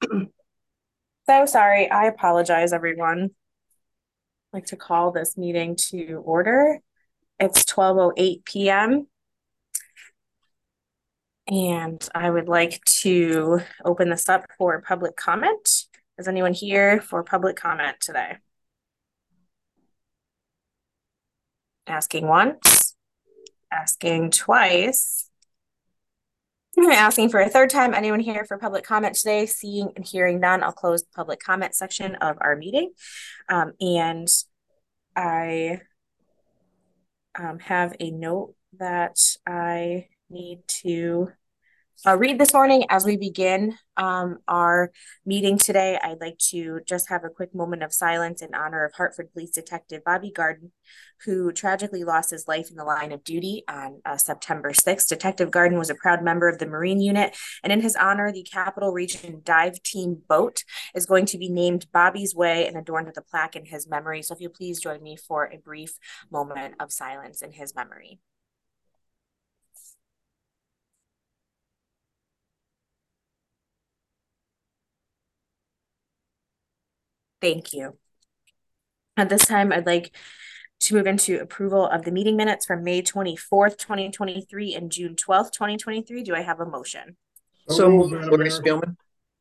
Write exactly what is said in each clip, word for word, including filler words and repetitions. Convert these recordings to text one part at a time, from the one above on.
So sorry. I apologize, everyone. I'd like to call this meeting to order. It's twelve oh eight p m and I would like to open this up for public comment. Is anyone here for public comment today? Asking once, asking twice, asking for a third time. Anyone here for public comment today? Seeing and hearing none, I'll close the public comment section of our meeting. Um, and I um, have a note that I need to uh, read this morning as we begin um, our meeting today. I'd like to just have a quick moment of silence in honor of Hartford Police Detective Bobby Garden, who tragically lost his life in the line of duty on uh, September sixth. Detective Garden was a proud member of the Marine Unit, and in his honor, the Capital Region Dive Team boat is going to be named Bobby's Way and adorned with a plaque in his memory. So if you please join me for a brief moment of silence in his memory. Thank you. At this time, I'd like to move into approval of the meeting minutes from May twenty-fourth, twenty twenty-three and June twelfth, twenty twenty-three. Do I have a motion? So moved, Lori Spielman.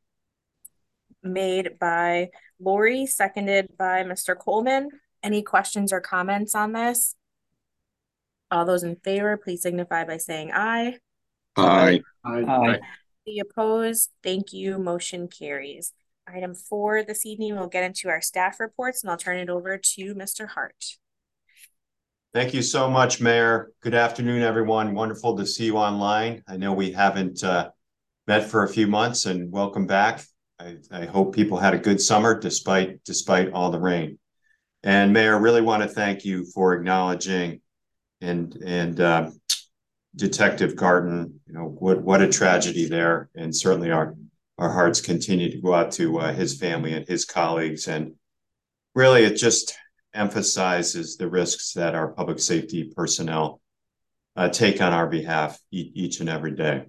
Made by Lori, seconded by Mister Coleman. Any questions or comments on this? All those in favor, please signify by saying aye. Aye. Aye. Aye. The opposed, thank you. Motion carries. Item four this evening, we'll get into our staff reports, and I'll turn it over to Mister Hart. Thank you so much, Mayor. Good afternoon, everyone. Wonderful to see you online. I know we haven't uh, met for a few months, and welcome back. I, I hope people had a good summer despite despite all the rain. And Mayor, really want to thank you for acknowledging and and uh, Detective Garden. You know what what a tragedy there, and certainly our our hearts continue to go out to uh, his family and his colleagues. And really, it just emphasizes the risks that our public safety personnel uh, take on our behalf e- each and every day.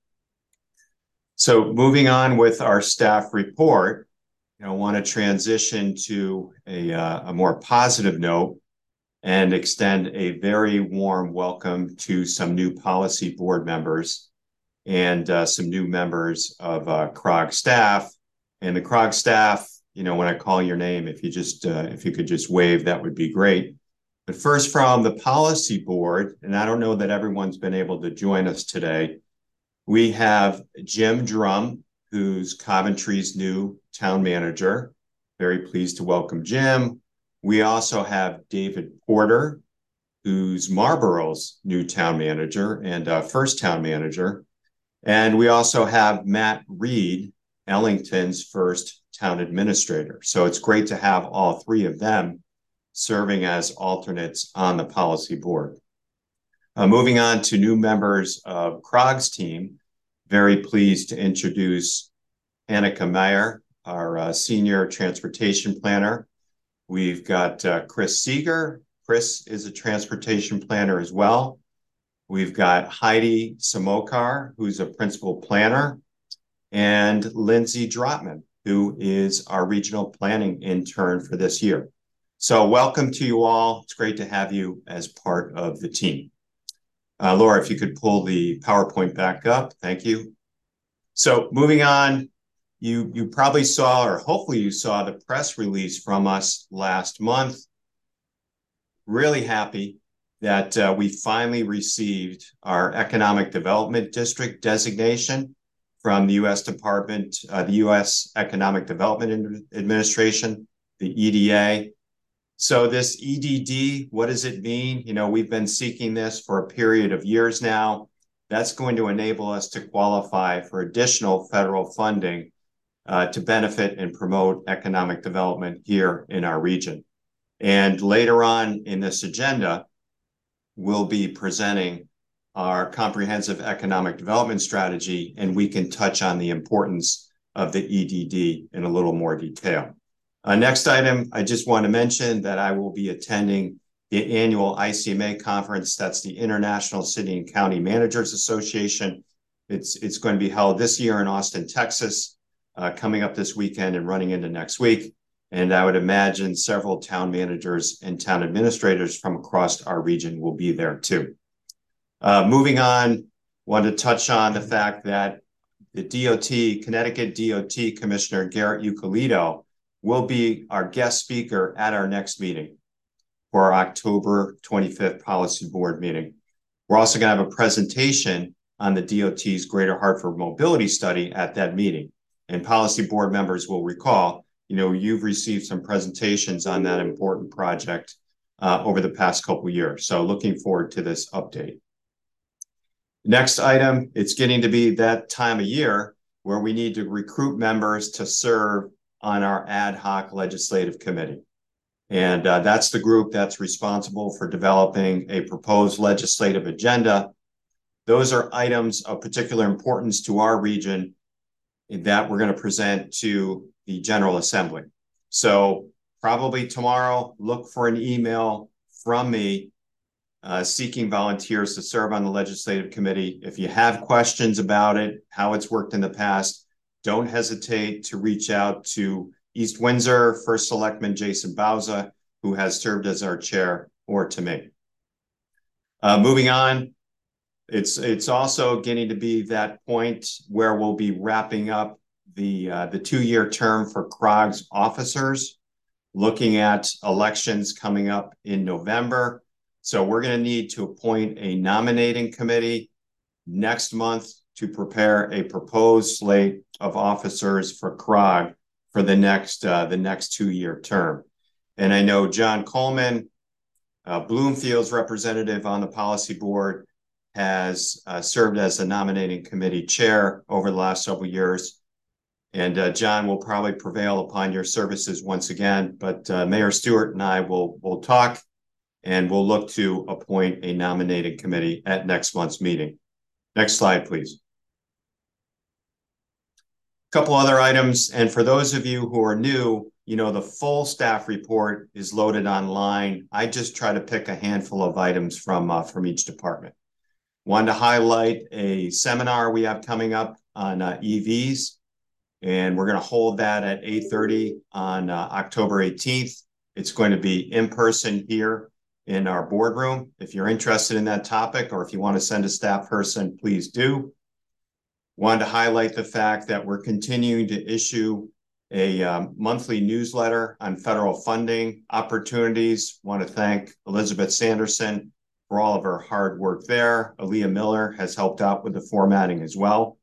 So moving on with our staff report, you know, I want to transition to a, uh, a more positive note and extend a very warm welcome to some new policy board members and uh, some new members of uh, C R O G staff. And the C R O G staff, you know, when I call your name, if you just uh, if you could just wave, that would be great. But first, from the policy board, and I don't know that everyone's been able to join us today, we have Jim Drum, who's Coventry's new town manager. Very pleased to welcome Jim. We also have David Porter, who's Marlboro's new town manager and uh, first town manager. And we also have Matt Reed, Ellington's first town administrator. So it's great to have all three of them serving as alternates on the policy board. Uh, moving on to new members of C R O G's team, very pleased to introduce Annika Meyer, our uh, senior transportation planner. We've got uh, Chris Seeger. Chris is a transportation planner as well. We've got Heidi Samokar, who's a principal planner, and Lindsay Drotman, who is our regional planning intern for this year. So welcome to you all. It's great to have you as part of the team. Uh, Laura, if you could pull the PowerPoint back up. Thank you. So moving on, you, you probably saw, or hopefully you saw, the press release from us last month. Really happy that uh, we finally received our Economic Development District designation from the U S Department, uh, the U S Economic Development Administration, the E D A. So this E D D, what does it mean? You know, we've been seeking this for a period of years now. That's going to enable us to qualify for additional federal funding uh, to benefit and promote economic development here in our region. And later on in this agenda, we'll be presenting our comprehensive economic development strategy, and we can touch on the importance of the E D D in a little more detail. Uh, next item, I just want to mention that I will be attending the annual I C M A conference. That's the International City and County Managers Association. It's, it's going to be held this year in Austin, Texas. uh, coming up this weekend and running into next week. And I would imagine several town managers and town administrators from across our region will be there too. Uh, moving on, wanted to touch on the fact that the D O T, Connecticut D O T Commissioner Garrett Eucalito will be our guest speaker at our next meeting for our October twenty-fifth Policy Board meeting. We're also going to have a presentation on the D O T's Greater Hartford Mobility Study at that meeting. And Policy Board members will recall, you know, you've received some presentations on that important project uh, over the past couple of years. So looking forward to this update. Next item, it's getting to be that time of year where we need to recruit members to serve on our ad hoc legislative committee. And uh, that's the group that's responsible for developing a proposed legislative agenda. Those are items of particular importance to our region that we're going to present to the General Assembly. So probably tomorrow, look for an email from me uh, seeking volunteers to serve on the legislative committee. If you have questions about it, how it's worked in the past, don't hesitate to reach out to East Windsor First Selectman Jason Bauza, who has served as our chair, or to me. Uh, moving on, it's it's also getting to be that point where we'll be wrapping up the uh, the two-year term for C R O G's officers, looking at elections coming up in November. So we're going to need to appoint a nominating committee next month to prepare a proposed slate of officers for C R O G for the next uh, the next two-year term. And I know John Coleman, uh, Bloomfield's representative on the policy board, has uh, served as the nominating committee chair over the last several years. And uh, John will probably prevail upon your services once again, but uh, Mayor Stewart and I will, will talk, and we'll look to appoint a nominating committee at next month's meeting. Next slide, please. A couple other items, and for those of you who are new, you know, the full staff report is loaded online. I just try to pick a handful of items from, uh, from each department. Wanted to highlight a seminar we have coming up on uh, E Vs, and we're going to hold that at eight thirty on uh, October eighteenth. It's going to be in person here in our boardroom. If you're interested in that topic, or if you want to send a staff person, please do. Wanted to highlight the fact that we're continuing to issue a um, monthly newsletter on federal funding opportunities. Want to thank Elizabeth Sanderson for all of her hard work there. Aaliyah Miller has helped out with the formatting as well.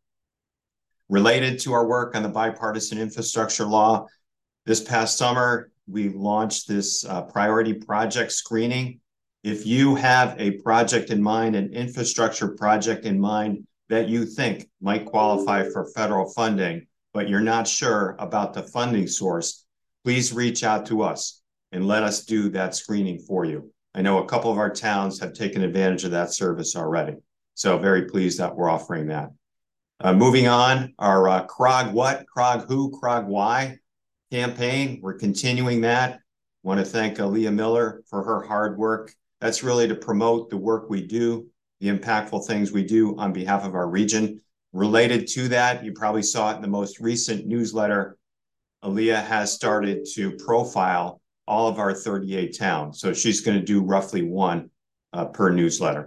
Related to our work on the bipartisan infrastructure law, this past summer, we launched this uh, priority project screening. If you have a project in mind, an infrastructure project in mind that you think might qualify for federal funding, but you're not sure about the funding source, please reach out to us and let us do that screening for you. I know a couple of our towns have taken advantage of that service already. So very pleased that we're offering that. Uh, moving on, our uh, C R O G what, C R O G who, C R O G why campaign. We're continuing that. Want to thank Aaliyah Miller for her hard work. That's really to promote the work we do, the impactful things we do on behalf of our region. Related to that, you probably saw it in the most recent newsletter. Aaliyah has started to profile all of our thirty-eight towns. So she's going to do roughly one uh, per newsletter.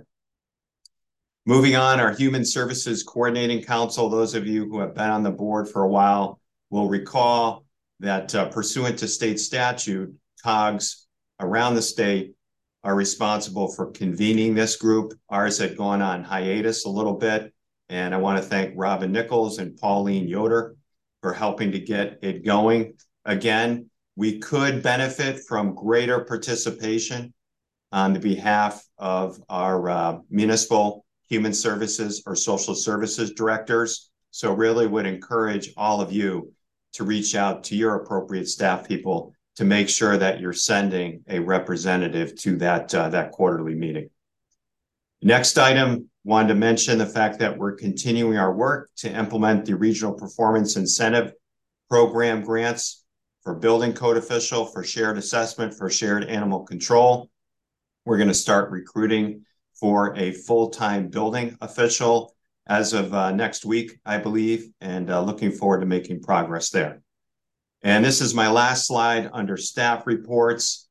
Moving on, our Human Services Coordinating Council, those of you who have been on the board for a while will recall that uh, pursuant to state statute, C O Gs around the state are responsible for convening this group. Ours had gone on hiatus a little bit, and I want to thank Robin Nichols and Pauline Yoder for helping to get it going again. We could benefit from greater participation on the behalf of our uh, municipal human services or social services directors. So really would encourage all of you to reach out to your appropriate staff people to make sure that you're sending a representative to that, uh, that quarterly meeting. Next item, wanted to mention the fact that we're continuing our work to implement the Regional Performance Incentive Program grants for building code official, for shared assessment, for shared animal control. We're going to start recruiting for a full-time building official as of uh, next week, I believe, and uh, looking forward to making progress there. And this is my last slide under staff reports.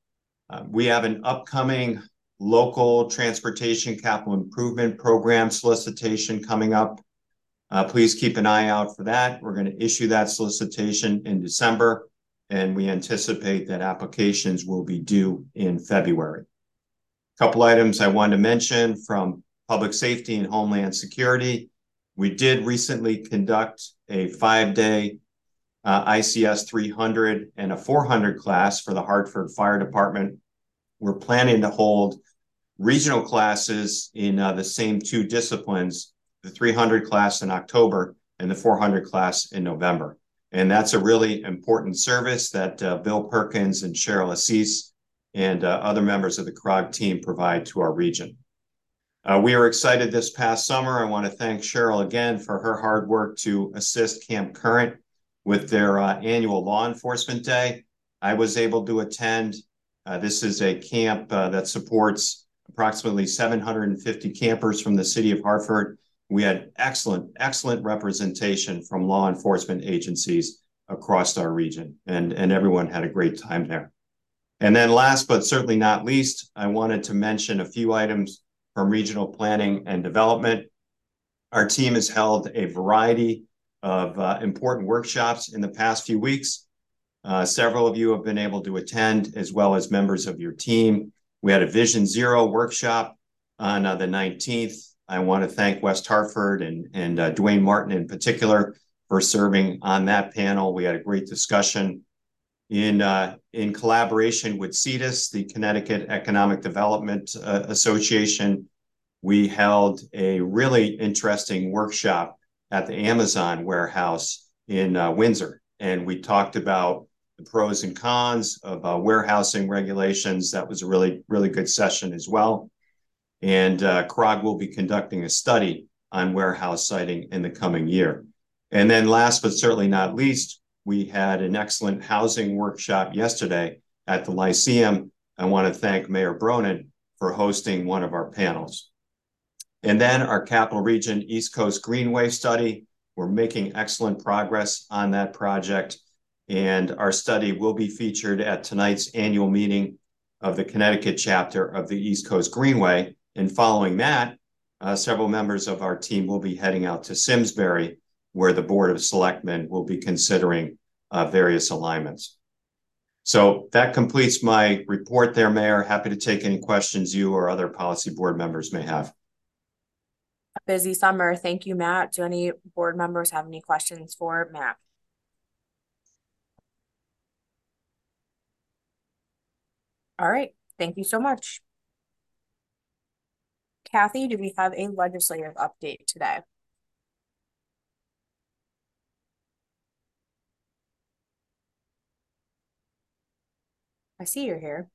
Uh, we have an upcoming local transportation capital improvement program solicitation coming up. Uh, please keep an eye out for that. We're going to issue that solicitation in December, and we anticipate that applications will be due in February. A couple items I wanted to mention from Public Safety and Homeland Security. We did recently conduct a five-day uh, I C S three hundred and a four hundred class for the Hartford Fire Department. We're planning to hold regional classes in uh, the same two disciplines, the three hundred class in October and the four hundred class in November. And that's a really important service that uh, Bill Perkins and Cheryl Assis and uh, other members of the C R O G team provide to our region. Uh, we were excited this past summer. I want to thank Cheryl again for her hard work to assist Camp Current with their uh, annual Law Enforcement Day. I was able to attend. Uh, this is a camp uh, that supports approximately seven hundred fifty campers from the city of Hartford. We had excellent, excellent representation from law enforcement agencies across our region, and, and everyone had a great time there. And then last, but certainly not least, I wanted to mention a few items from regional planning and development. Our team has held a variety of uh, important workshops in the past few weeks. Uh, several of you have been able to attend, as well as members of your team. We had a Vision Zero workshop on uh, the nineteenth. I want to thank West Hartford and, and uh, Dwayne Martin in particular for serving on that panel. We had a great discussion in, uh, in collaboration with C E D A S, the Connecticut Economic Development uh, Association. We held a really interesting workshop at the Amazon warehouse in uh, Windsor, and we talked about the pros and cons of uh, warehousing regulations. That was a really, really good session as well. And uh, C R O G will be conducting a study on warehouse siting in the coming year. And then last, but certainly not least, we had an excellent housing workshop yesterday at the Lyceum. I want to thank Mayor Bronin for hosting one of our panels. And then our Capital Region East Coast Greenway study. We're making excellent progress on that project. And our study will be featured at tonight's annual meeting of the Connecticut chapter of the East Coast Greenway. And following that, uh, several members of our team will be heading out to Simsbury, where the Board of Selectmen will be considering uh, various alignments. So that completes my report there, Mayor. Happy to take any questions you or other policy board members may have. A busy summer. Thank you, Matt. Do any board members have any questions for Matt? All right. Thank you so much. Kathy, do we have a legislative update today? I see you're here.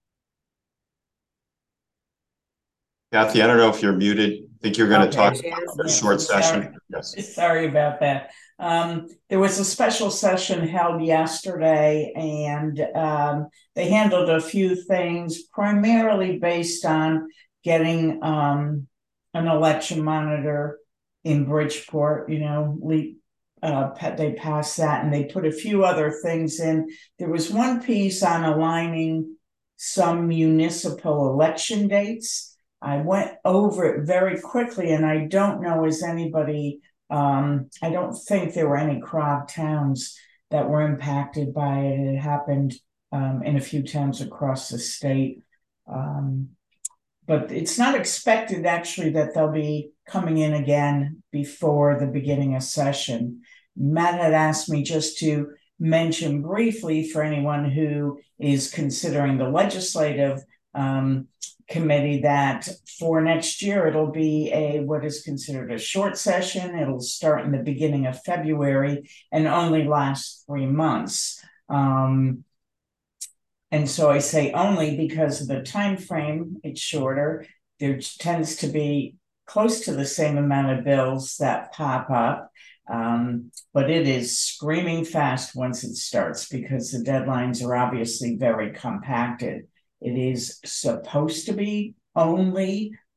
Kathy, I don't know if you're muted. I think you're going to Okay. talk about a Yes, short sorry. session. Yes. Sorry about that. Um, there was a special session held yesterday, and um, they handled a few things primarily based on getting um, an election monitor in Bridgeport. You know, we, uh, they passed that, and they put a few other things in. There was one piece on aligning some municipal election dates. I went over it very quickly, and I don't know is anybody, um, I don't think there were any C R O G towns that were impacted by it. It happened um, in a few towns across the state. Um, but it's not expected actually that they'll be coming in again before the beginning of session. Matt had asked me just to mention briefly for anyone who is considering the legislative um, committee that for next year it'll be a what is considered a short session. It'll start in the beginning of February and only last three months. Um, and so I say only because of the time frame, it's shorter. There tends to be close to the same amount of bills that pop up. Um, but it is screaming fast once it starts because the deadlines are obviously very compacted. It is supposed to be only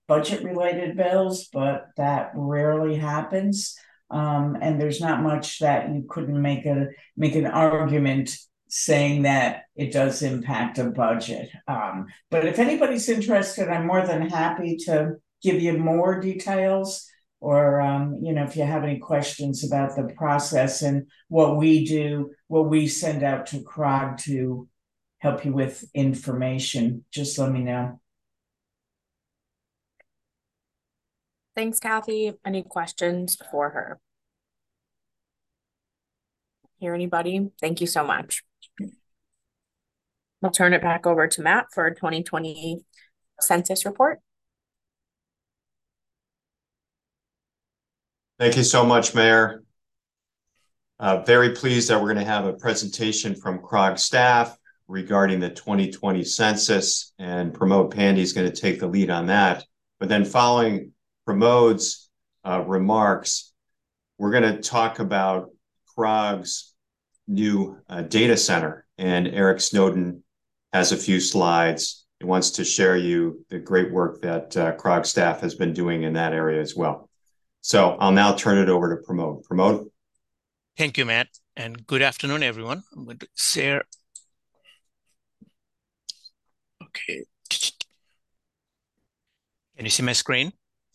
budget-related bills, but that rarely happens. Um, and there's not much that you couldn't make a make an argument saying that it does impact a budget. Um, but if anybody's interested, I'm more than happy to give you more details, or um, you know, if you have any questions about the process and what we do, what we send out to C R O G to help you with information, just let me know. Thanks, Kathy. Any questions for her? Hear anybody? Thank you so much. I'll turn it back over to Matt for twenty twenty census report. Thank you so much, Mayor. Uh, very pleased that we're going to have a presentation from C R O G staff regarding the twenty twenty census, and Pramod Pandey is going to take the lead on that. But then following Pramod's uh, remarks, we're going to talk about C R O G's new uh, data center, and Eric Snowden has a few slides. He wants to share you the great work that uh, C R O G staff has been doing in that area as well. So I'll now turn it over to Pramod. Pramod? Thank you, Matt, and good afternoon, everyone. I'm going to share. Okay. Can you see my screen?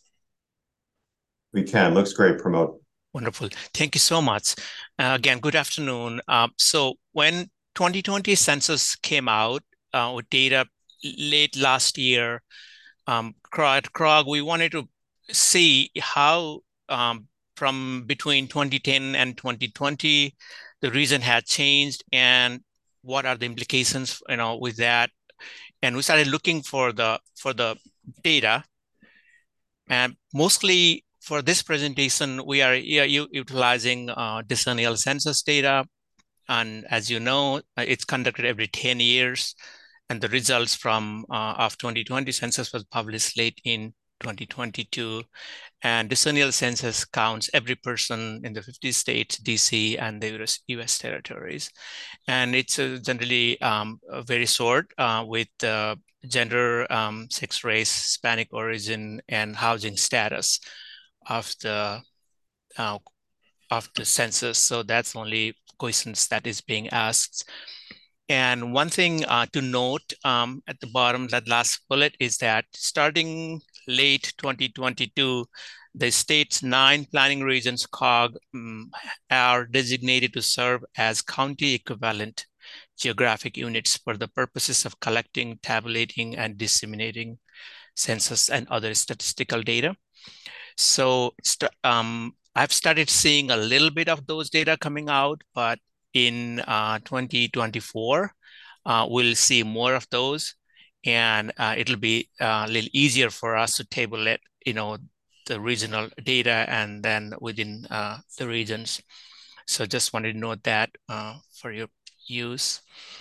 We can. Looks great, Pramod. Wonderful. Thank you so much. Uh, again, good afternoon. Uh, so when twenty twenty census came out uh, with data late last year, um, at C R O G, we wanted to see how um, from between twenty ten and twenty twenty, the region had changed and what are the implications, you know, with that. And we started looking for the for the data. And mostly for this presentation, we are utilizing uh, decennial census data. And as you know, it's conducted every ten years. And the results from uh, of twenty twenty census was published late in twenty twenty-two. And decennial census counts every person in the fifty states, D C, and the U S territories. And it's uh, generally um, very short uh, with uh, gender, um, sex, race, Hispanic origin, and housing status of the uh, of the census. So that's only questions that is being asked. And one thing uh, to note um, at the bottom, that last bullet, is that starting late twenty twenty-two, the state's nine planning regions, C O G, um, are designated to serve as county equivalent geographic units for the purposes of collecting, tabulating, and disseminating census and other statistical data. So um, I've started seeing a little bit of those data coming out, but in uh, twenty twenty-four, uh, we'll see more of those, and uh, it'll be uh, a little easier for us to table it, you know, the regional data and then within uh, the regions. So just wanted to note that uh, for your use.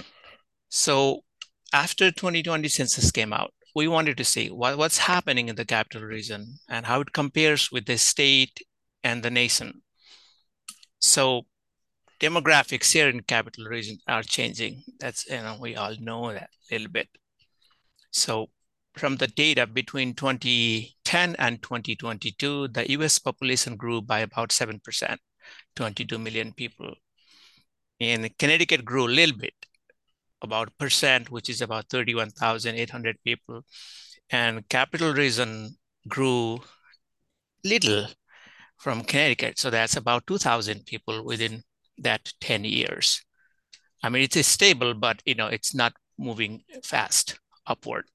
So after twenty twenty census came out, we wanted to see what, what's happening in the capital region and how it compares with the state and the nation. So demographics here in capital region are changing. That's, you know, we all know that a little bit. So from the data between twenty ten and twenty twenty-two, the U S population grew by about seven percent, twenty-two million people. And Connecticut grew a little bit, about a percent, which is about thirty-one thousand eight hundred people. And capital region grew little from Connecticut. So that's about two thousand people within that ten years. I mean, it's stable, but you know, it's not moving fast upward.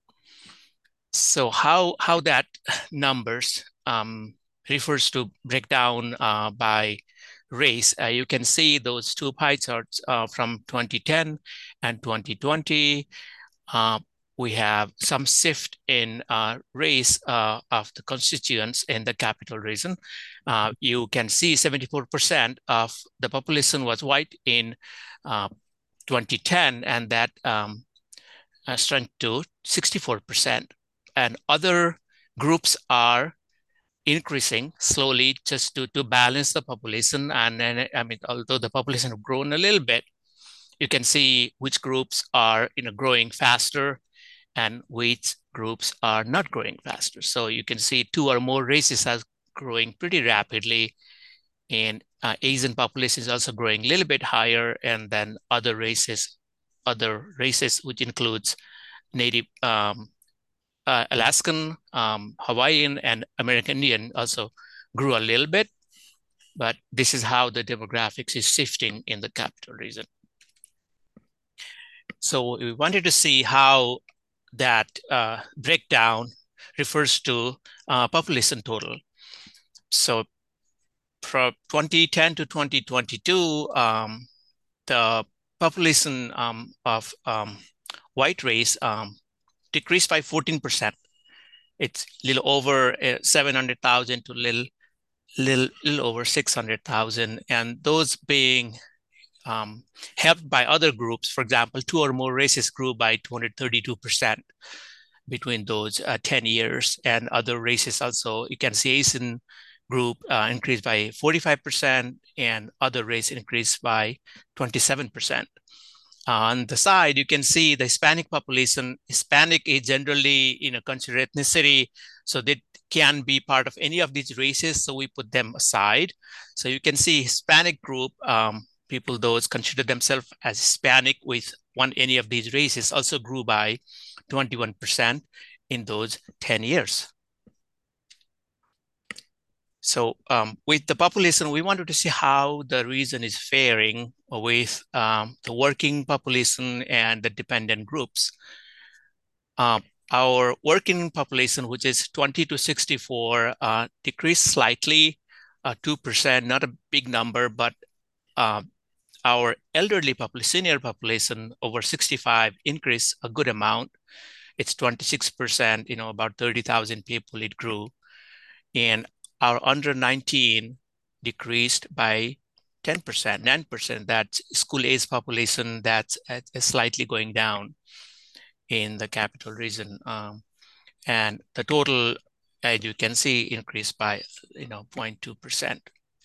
So how how that numbers um, refers to breakdown uh, by race. Uh, you can see those two pie charts uh, from twenty ten and twenty twenty. Uh, we have some shift in uh, race uh, of the constituents in the capital region. Uh, you can see seventy-four percent of the population was white in uh, twenty ten, and that um, uh, shrunk to sixty-four percent. And other groups are increasing slowly just to, to balance the population. And then, I mean, although the population have grown a little bit, you can see which groups are, you know, growing faster and which groups are not growing faster. So you can see two or more races are growing pretty rapidly, and uh, Asian population is also growing a little bit higher, and then other races, other races, which includes Native um, uh, Alaskan, um, Hawaiian, and American Indian also grew a little bit, but this is how the demographics is shifting in the capital region. So we wanted to see how that uh, breakdown refers to uh, population total. So from twenty ten to twenty twenty-two, um, the population um, of um, white race um, decreased by fourteen percent. It's a little over uh, seven hundred thousand to little, little, little over six hundred thousand. And those being um, helped by other groups. For example, two or more races grew by two hundred thirty-two percent between those uh, ten years. And other races also, you can see Asian group uh, increased by forty-five percent and other race increased by twenty-seven percent. On the side, you can see the Hispanic population. Hispanic is generally, you know, considered ethnicity, so they can be part of any of these races, so we put them aside. So you can see Hispanic group, um, people those consider themselves as Hispanic with one any of these races also grew by twenty-one percent in those ten years. So um, with the population, we wanted to see how the region is faring with um, the working population and the dependent groups. Uh, our working population, which is twenty to sixty-four, uh, decreased slightly, uh, two percent, not a big number, but uh, our elderly population, senior population over sixty-five increased a good amount. It's twenty-six percent, you know, about thirty thousand people it grew. And our under nineteen decreased by ten percent, nine percent. That's school age population that's uh, slightly going down in the capital region. Um, and the total, as you can see, increased by, you know, zero point two percent.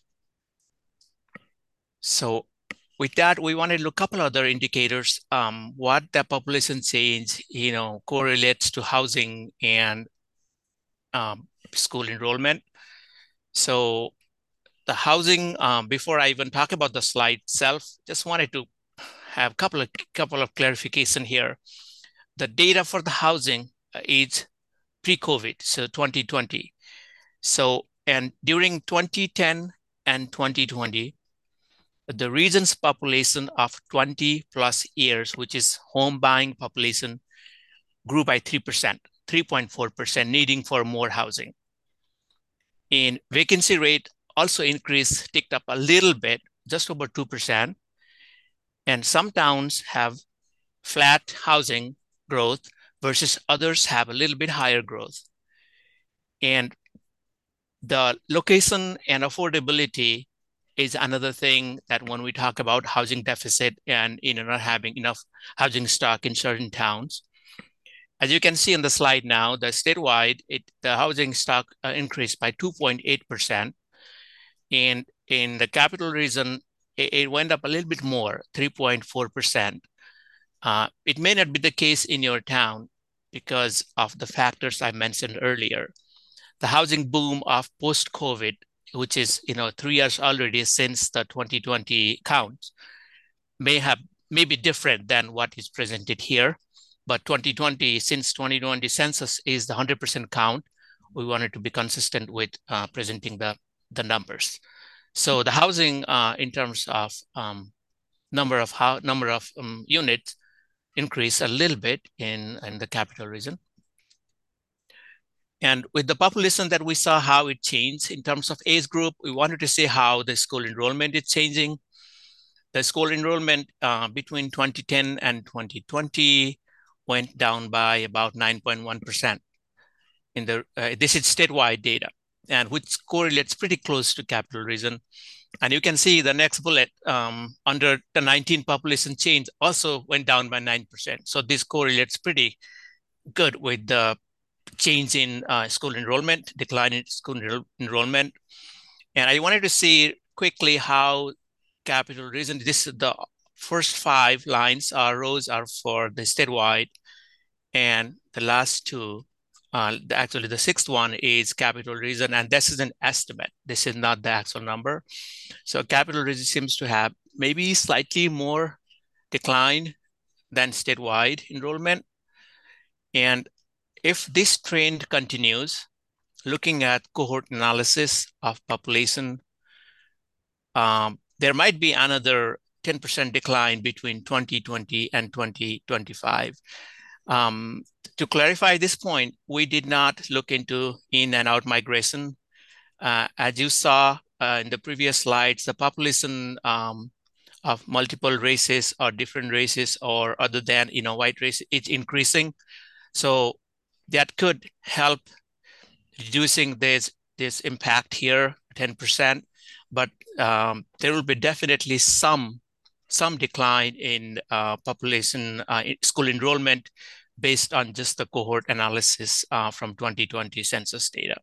So with that, we wanted to look a couple other indicators, um, what the population change, you know, correlates to housing and um, school enrollment. So the housing, um, before I even talk about the slide itself, just wanted to have a couple of, couple of clarification here. The data for the housing is pre-COVID, so twenty twenty. So, and during twenty ten and twenty twenty, the region's population of twenty plus years, which is home buying population, grew by three percent, three point four percent, needing for more housing. In vacancy rate also increased, ticked up a little bit, just over two percent. And some towns have flat housing growth versus others have a little bit higher growth. And the location and affordability is another thing that when we talk about housing deficit and, you know, not having enough housing stock in certain towns. As you can see on the slide now, the statewide, it, the housing stock uh, increased by two point eight percent. And in the capital region, it, it went up a little bit more, three point four percent. Uh, it may not be the case in your town because of the factors I mentioned earlier. The housing boom of post-COVID, which is, you know, three years already since the twenty twenty count, may have may be different than what is presented here. But twenty twenty, since twenty twenty census is the one hundred percent count, we wanted to be consistent with uh, presenting the, the numbers. So the housing uh, in terms of um, number of how, number of um, units increased a little bit in, in the capital region. And with the population that we saw how it changed in terms of age group, we wanted to see how the school enrollment is changing. The school enrollment uh, between twenty ten and twenty twenty went down by about nine point one percent. In the uh, this is statewide data, and which correlates pretty close to capital region. And you can see the next bullet um, under the nineteen population change also went down by nine percent. So this correlates pretty good with the change in uh, school enrollment, decline in school enroll enrollment. And I wanted to see quickly how capital region, this is the first five lines, uh, rows are for the statewide. And the last two, uh, actually the sixth one is Capital Region, and this is an estimate. This is not the actual number. So Capital Region seems to have maybe slightly more decline than statewide enrollment. And if this trend continues, looking at cohort analysis of population, um, there might be another ten percent decline between twenty twenty and twenty twenty-five. Um, to clarify this point, we did not look into in and out migration. Uh, as you saw uh, in the previous slides, the population um, of multiple races or different races or other than you know white race is increasing. So that could help reducing this, this impact here, ten percent, but um, there will be definitely some, some decline in uh, population uh, school enrollment based on just the cohort analysis uh, from twenty twenty census data.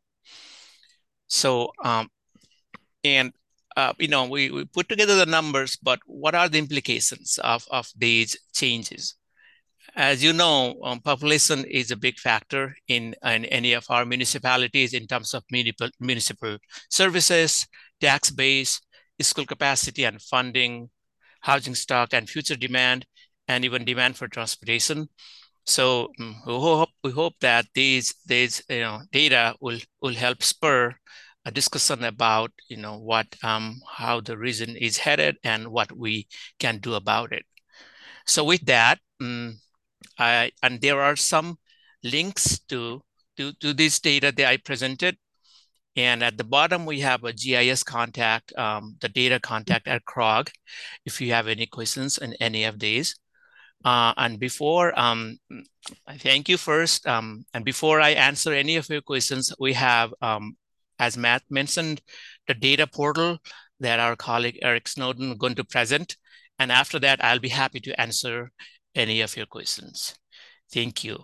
So, um, and uh, you know, we, we put together the numbers, but what are the implications of, of these changes? As you know, um, population is a big factor in, in any of our municipalities in terms of municipal, municipal services, tax base, school capacity and funding, housing stock and future demand, and even demand for transportation. So um, we hope we hope that these these you know data will will help spur a discussion about you know what um, how the region is headed and what we can do about it. So with that. Um, I, and there are some links to, to, to this data that I presented. And at the bottom, we have a G I S contact, um, the data contact at C R O G, if you have any questions in any of these. Uh, and before, um, I thank you first. Um, and before I answer any of your questions, we have, um, as Matt mentioned, the data portal that our colleague Eric Snowden is going to present. And after that, I'll be happy to answer any of your questions. Thank you.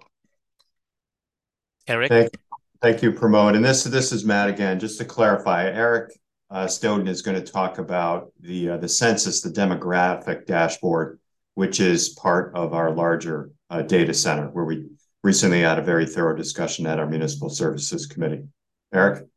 Eric? Thank, thank you, Pramod. And this, this is Matt again. Just to clarify, Eric uh, Snowden is going to talk about the, uh, the census, the demographic dashboard, which is part of our larger uh, data center, where we recently had a very thorough discussion at our Municipal Services Committee. Eric?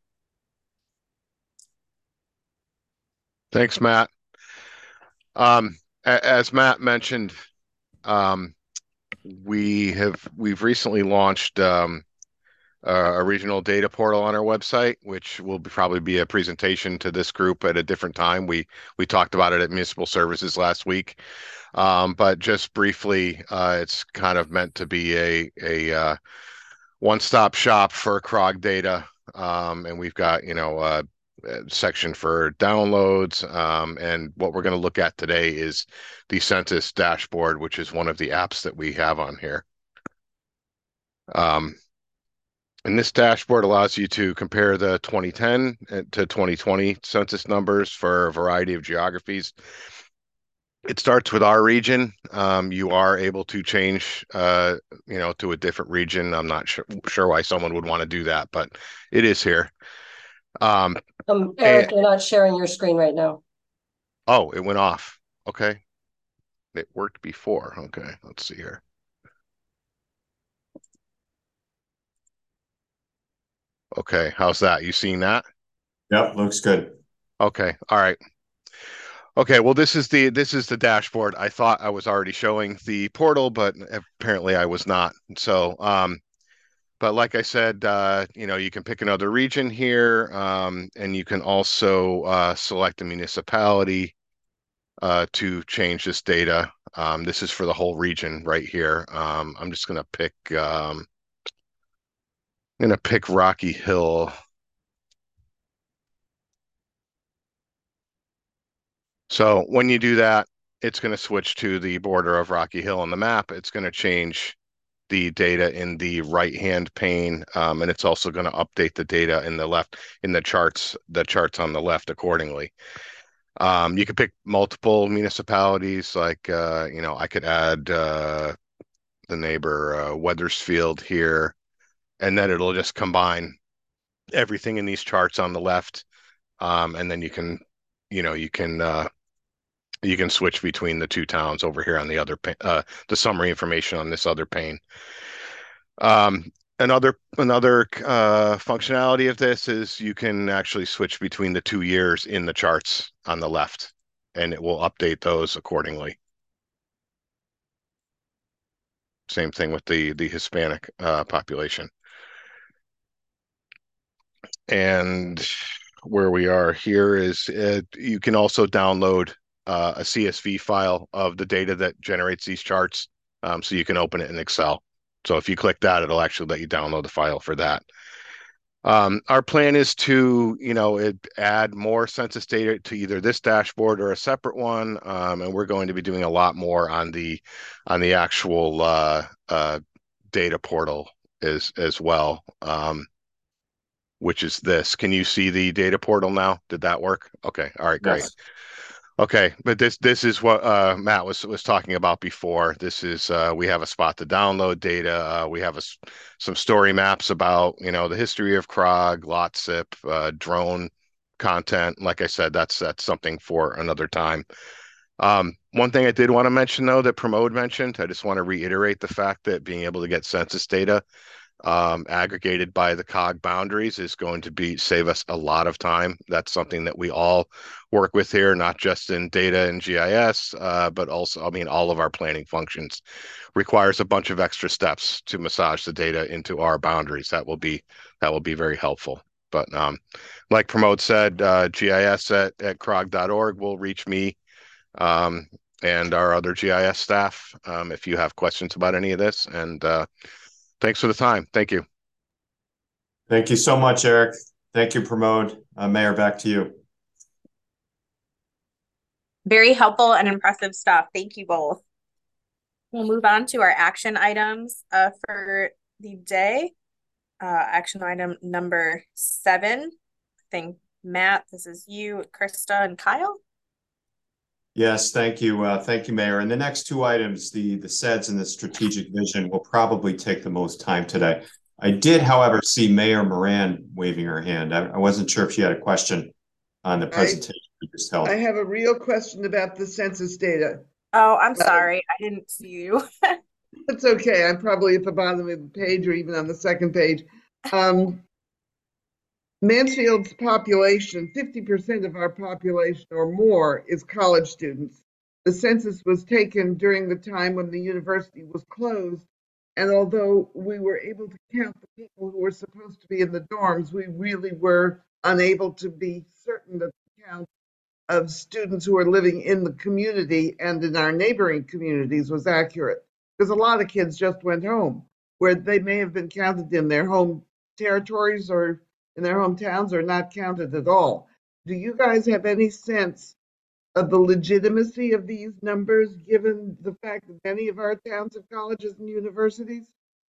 Thanks, Matt. Um, as Matt mentioned, um, we have we've recently launched um, uh, a regional data portal on our website, which will be, probably be a presentation to this group at a different time. We we talked about it at Municipal Services last week, um, but just briefly, uh, it's kind of meant to be a a uh, one-stop shop for C R O G data, um, and we've got you know. Uh, section for downloads, um, and what we're going to look at today is the census dashboard, which is one of the apps that we have on here. Um, and this dashboard allows you to compare the twenty ten to twenty twenty census numbers for a variety of geographies. It starts with our region. Um, you are able to change, uh, you know, to a different region. I'm not sure, sure why someone would want to do that, but it is here. Um, um, Eric, and, you're not sharing your screen right now. Oh, it went off. Okay. It worked before. Okay, let's see here. Okay, how's that? You seeing that? Yep, looks good. Okay, all right. Okay, well, this is the this is the dashboard. I thought I was already showing the portal, but apparently I was not. So, um, but like I said, uh, you know, you can pick another region here, um, and you can also uh, select a municipality uh, to change this data. Um, this is for the whole region right here. Um, I'm just gonna pick. Um, I'm gonna pick Rocky Hill. So when you do that, it's going to switch to the border of Rocky Hill on the map. It's going to change the data in the right-hand pane, um, and it's also going to update the data in the left in the charts, the charts on the left accordingly. Um, you could pick multiple municipalities, like uh, you know, I could add uh, the neighbor uh, Wethersfield here, and then it'll just combine everything in these charts on the left, um, and then you can, you know, you can. Uh, You can switch between the two towns over here on the other, uh, the summary information on this other pane. Um, another another uh, functionality of this is you can actually switch between the two years in the charts on the left, and it will update those accordingly. Same thing with the the Hispanic uh, population. And where we are here is uh, you can also download uh, a C S V file of the data that generates these charts, um, so you can open it in Excel. So if you click that, it'll actually let you download the file for that. Um, our plan is to, you know, it, add more census data to either this dashboard or a separate one, um, and we're going to be doing a lot more on the on the actual uh, uh, data portal as as well, um, which is this. Can you see the data portal now? Did that work? Okay, all right, great. Yes. Okay, but this this is what uh, Matt was was talking about before. This is uh, we have a spot to download data. Uh, we have a, some story maps about, you know, the history of C R O G, LOTSIP, uh, drone content. Like I said, that's that's something for another time. Um, one thing I did want to mention though that Pramod mentioned, I just want to reiterate the fact that being able to get census data um, aggregated by the C O G boundaries is going to be save us a lot of time. That's something that we all work with here, not just in data and G I S, uh, but also, I mean, all of our planning functions requires a bunch of extra steps to massage the data into our boundaries. That will be that will be very helpful. But um, like Pramod said, uh, G I S at, at crog dot org will reach me um, and our other G I S staff um, if you have questions about any of this. And uh, thanks for the time. Thank you. Thank you so much, Eric. Thank you, Pramod. Uh, Mayor, back to you. Very helpful and impressive stuff. Thank you both. We'll move on to our action items uh, for the day. Uh, action item number seven. I think, Matt, this is you, Krista, and Kyle. Yes, thank you. Uh, thank you, Mayor. And the next two items, the, the S E Ds and the strategic vision, will probably take the most time today. I did, however, see Mayor Moran waving her hand. I, I wasn't sure if she had a question on the presentation we just held. I have a real question about the census data. Oh, I'm sorry. Uh, I didn't see you. It's okay. I'm probably at the bottom of the page or even on the second page. Um, Mansfield's population, fifty percent of our population or more is college students. The census was taken during the time when the university was closed. And although we were able to count the people who were supposed to be in the dorms, we really were unable to be certain that the count of students who are living in the community and in our neighboring communities was accurate. Because a lot of kids just went home, where they may have been counted in their home territories or in their hometowns or not counted at all. Do you guys have any sense of the legitimacy of these numbers, given the fact that many of our towns have colleges and universities?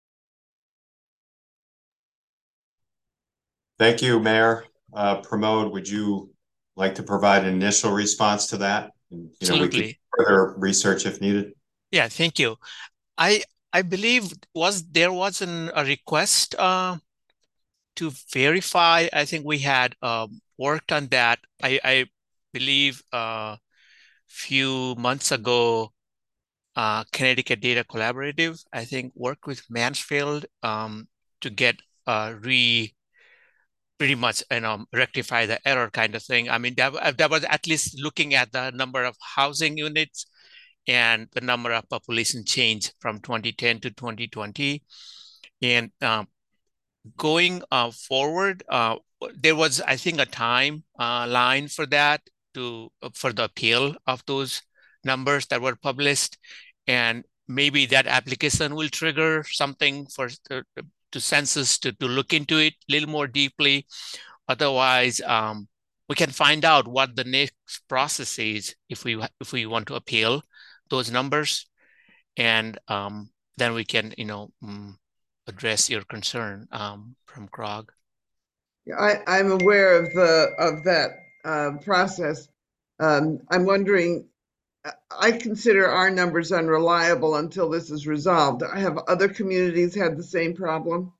Thank you, Mayor. Uh, Pramod, would you like to provide an initial response to that? And, you know, Absolutely. we can further research if needed. Yeah, thank you. I I believe was there was an, a request uh, to verify. I think we had um, worked on that. I, I believe a uh, few months ago, uh, Connecticut Data Collaborative, I think, worked with Mansfield um, to get uh, re pretty much, you know, rectify the error kind of thing. I mean, that, that was at least looking at the number of housing units and the number of population change from twenty ten to twenty twenty. And um, going uh, forward, uh, there was, I think, a time uh, line for that to for the appeal of those numbers that were published. And maybe that application will trigger something for to, to census to, to look into it a little more deeply. Otherwise, um, we can find out what the next process is if we if we want to appeal those numbers, and um, then we can, you know, um, address your concern um, from C R O G. I, I'm aware of the of that uh, process. Um, I'm wondering, I consider our numbers unreliable until this is resolved. Have other communities had the same problem?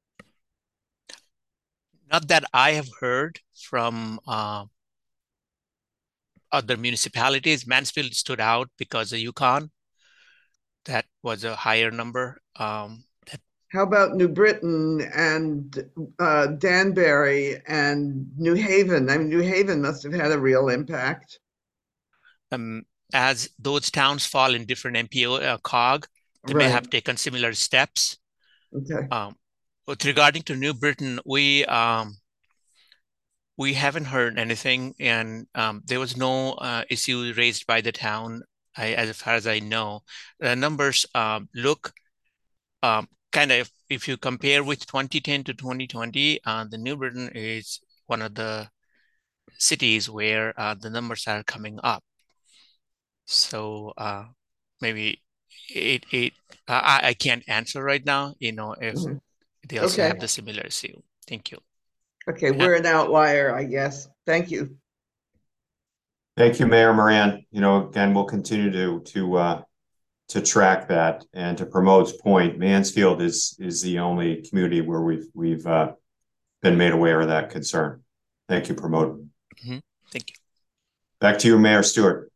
Not that I have heard from uh, other municipalities. Mansfield stood out because of Yukon. That was a higher number um, that How about New Britain and uh, Danbury and New Haven? I mean, New Haven must have had a real impact. Um, as those towns fall in different M P O uh, cog, they Right. may have taken similar steps. Okay. Um, with regarding to New Britain, we um, we haven't heard anything, and um, there was no uh, issue raised by the town, I, as far as I know. The numbers um, look um, kind of, if you compare with twenty ten to twenty twenty, uh, the New Britain is one of the cities where uh, the numbers are coming up. So uh, maybe it it I, I can't answer right now, you know, if Mhm. they also Okay. have the similar issue. Thank you. Okay, we're an outlier, I guess. Thank you. Thank you, Mayor Moran. You know, again, we'll continue to to uh, to track that, and to Pramod's point, Mansfield is is the only community where we've we've uh, been made aware of that concern. Thank you, Pramod. Mm-hmm. Thank you. Back to you, Mayor Stewart.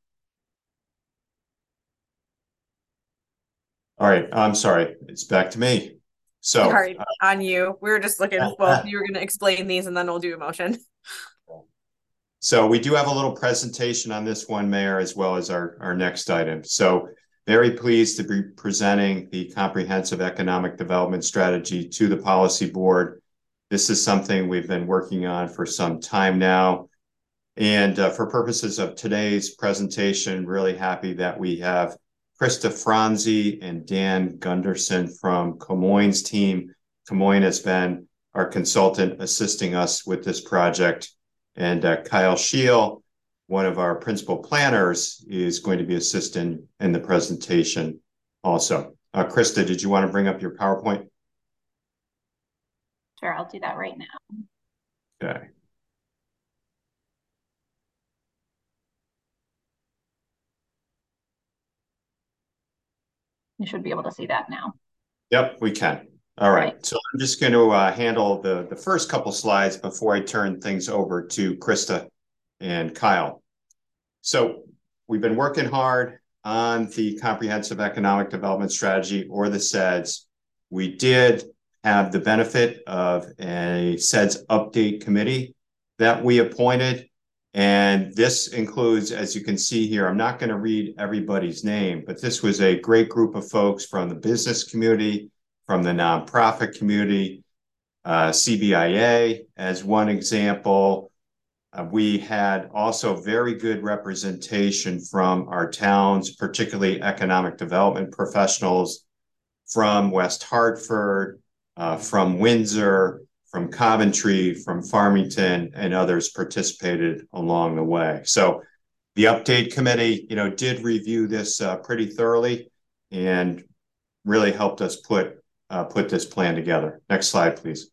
All right, I'm sorry, it's back to me. So, Sorry, uh, on you. We were just looking, well, you were going to explain these and then we'll do a motion. So we do have a little presentation on this one, Mayor, as well as our, our next item. So very pleased to be presenting the Comprehensive Economic Development Strategy to the Policy Board. This is something we've been working on for some time now. And uh, for purposes of today's presentation, really happy that we have Krista Franzi and Dan Gunderson from Comoines team. Comoines has been our consultant assisting us with this project. And uh, Kyle Scheel, one of our principal planners, is going to be assisting in the presentation also. Uh, Krista, did you want to bring up your PowerPoint? Sure, I'll do that right now. Okay. You should be able to see that now. Yep, we can. All right. Right. So I'm just going to uh, handle the, the first couple slides before I turn things over to Krista and Kyle. So we've been working hard on the Comprehensive Economic Development Strategy, or the C E D S. We did have the benefit of a C E D S update committee that we appointed. And this includes, as you can see here, I'm not going to read everybody's name, but this was a great group of folks from the business community, from the nonprofit community, uh, C B I A as one example. Uh, we had also very good representation from our towns, particularly economic development professionals from West Hartford, uh, from Windsor, from Coventry, from Farmington, and others participated along the way. So the update committee, you know, did review this uh, pretty thoroughly and really helped us put uh, put this plan together. Next slide, please.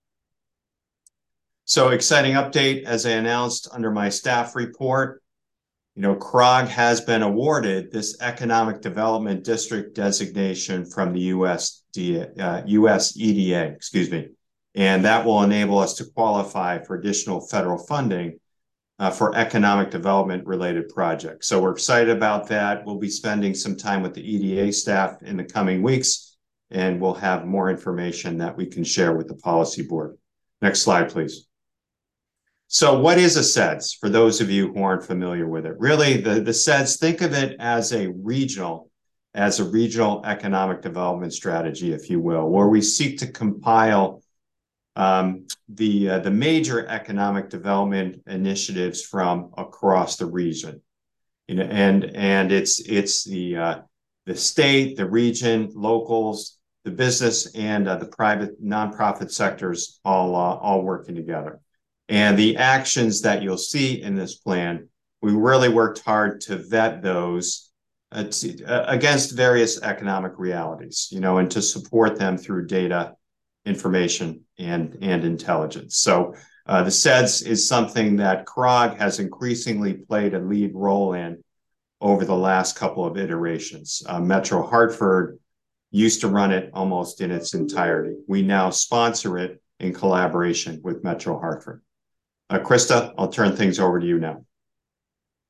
So exciting update, as I announced under my staff report, you know, C R O G has been awarded this Economic Development District designation from the U S D A, uh, U S E D A, excuse me, and that will enable us to qualify for additional federal funding uh, for economic development related projects. So we're excited about that. We'll be spending some time with the E D A staff in the coming weeks, and we'll have more information that we can share with the policy board. Next slide, please. So what is a C E D S, for those of you who aren't familiar with it? Really, the, the C E D S, think of it as a regional, as a regional economic development strategy, if you will, where we seek to compile um, the, uh, the major economic development initiatives from across the region. You know, and, and it's, it's the, uh, the state, the region, locals, the business, and uh, the private nonprofit sectors all, uh, all working together. And the actions that you'll see in this plan, we really worked hard to vet those uh, to, uh, against various economic realities, you know, and to support them through data, information, and, and intelligence. So uh, the C E D S is something that C R O G has increasingly played a lead role in over the last couple of iterations. Uh, Metro Hartford used to run it almost in its entirety. We now sponsor it in collaboration with Metro Hartford. Uh, Krista, I'll turn things over to you now.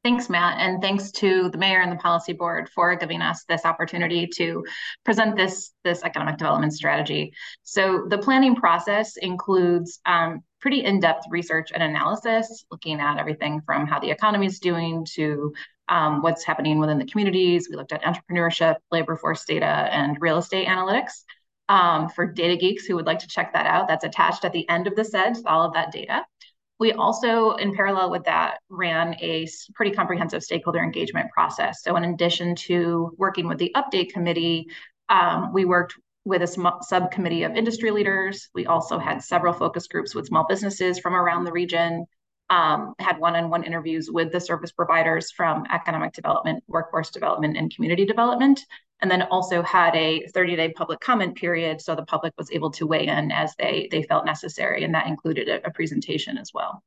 Thanks, Matt, and thanks to the mayor and the policy board for giving us this opportunity to present this, this economic development strategy. So the planning process includes um, pretty in-depth research and analysis, looking at everything from how the economy is doing to um, what's happening within the communities. We looked at entrepreneurship, labor force data, and real estate analytics. Um, for data geeks who would like to check that out, that's attached at the end of the S E D, all of that data. We also, in parallel with that, ran a pretty comprehensive stakeholder engagement process. So in addition to working with the update committee, um, we worked with a subcommittee of industry leaders. We also had several focus groups with small businesses from around the region, um, had one-on-one interviews with the service providers from economic development, workforce development, and community development, and then also had a thirty-day public comment period, so the public was able to weigh in as they, they felt necessary, and that included a, a presentation as well.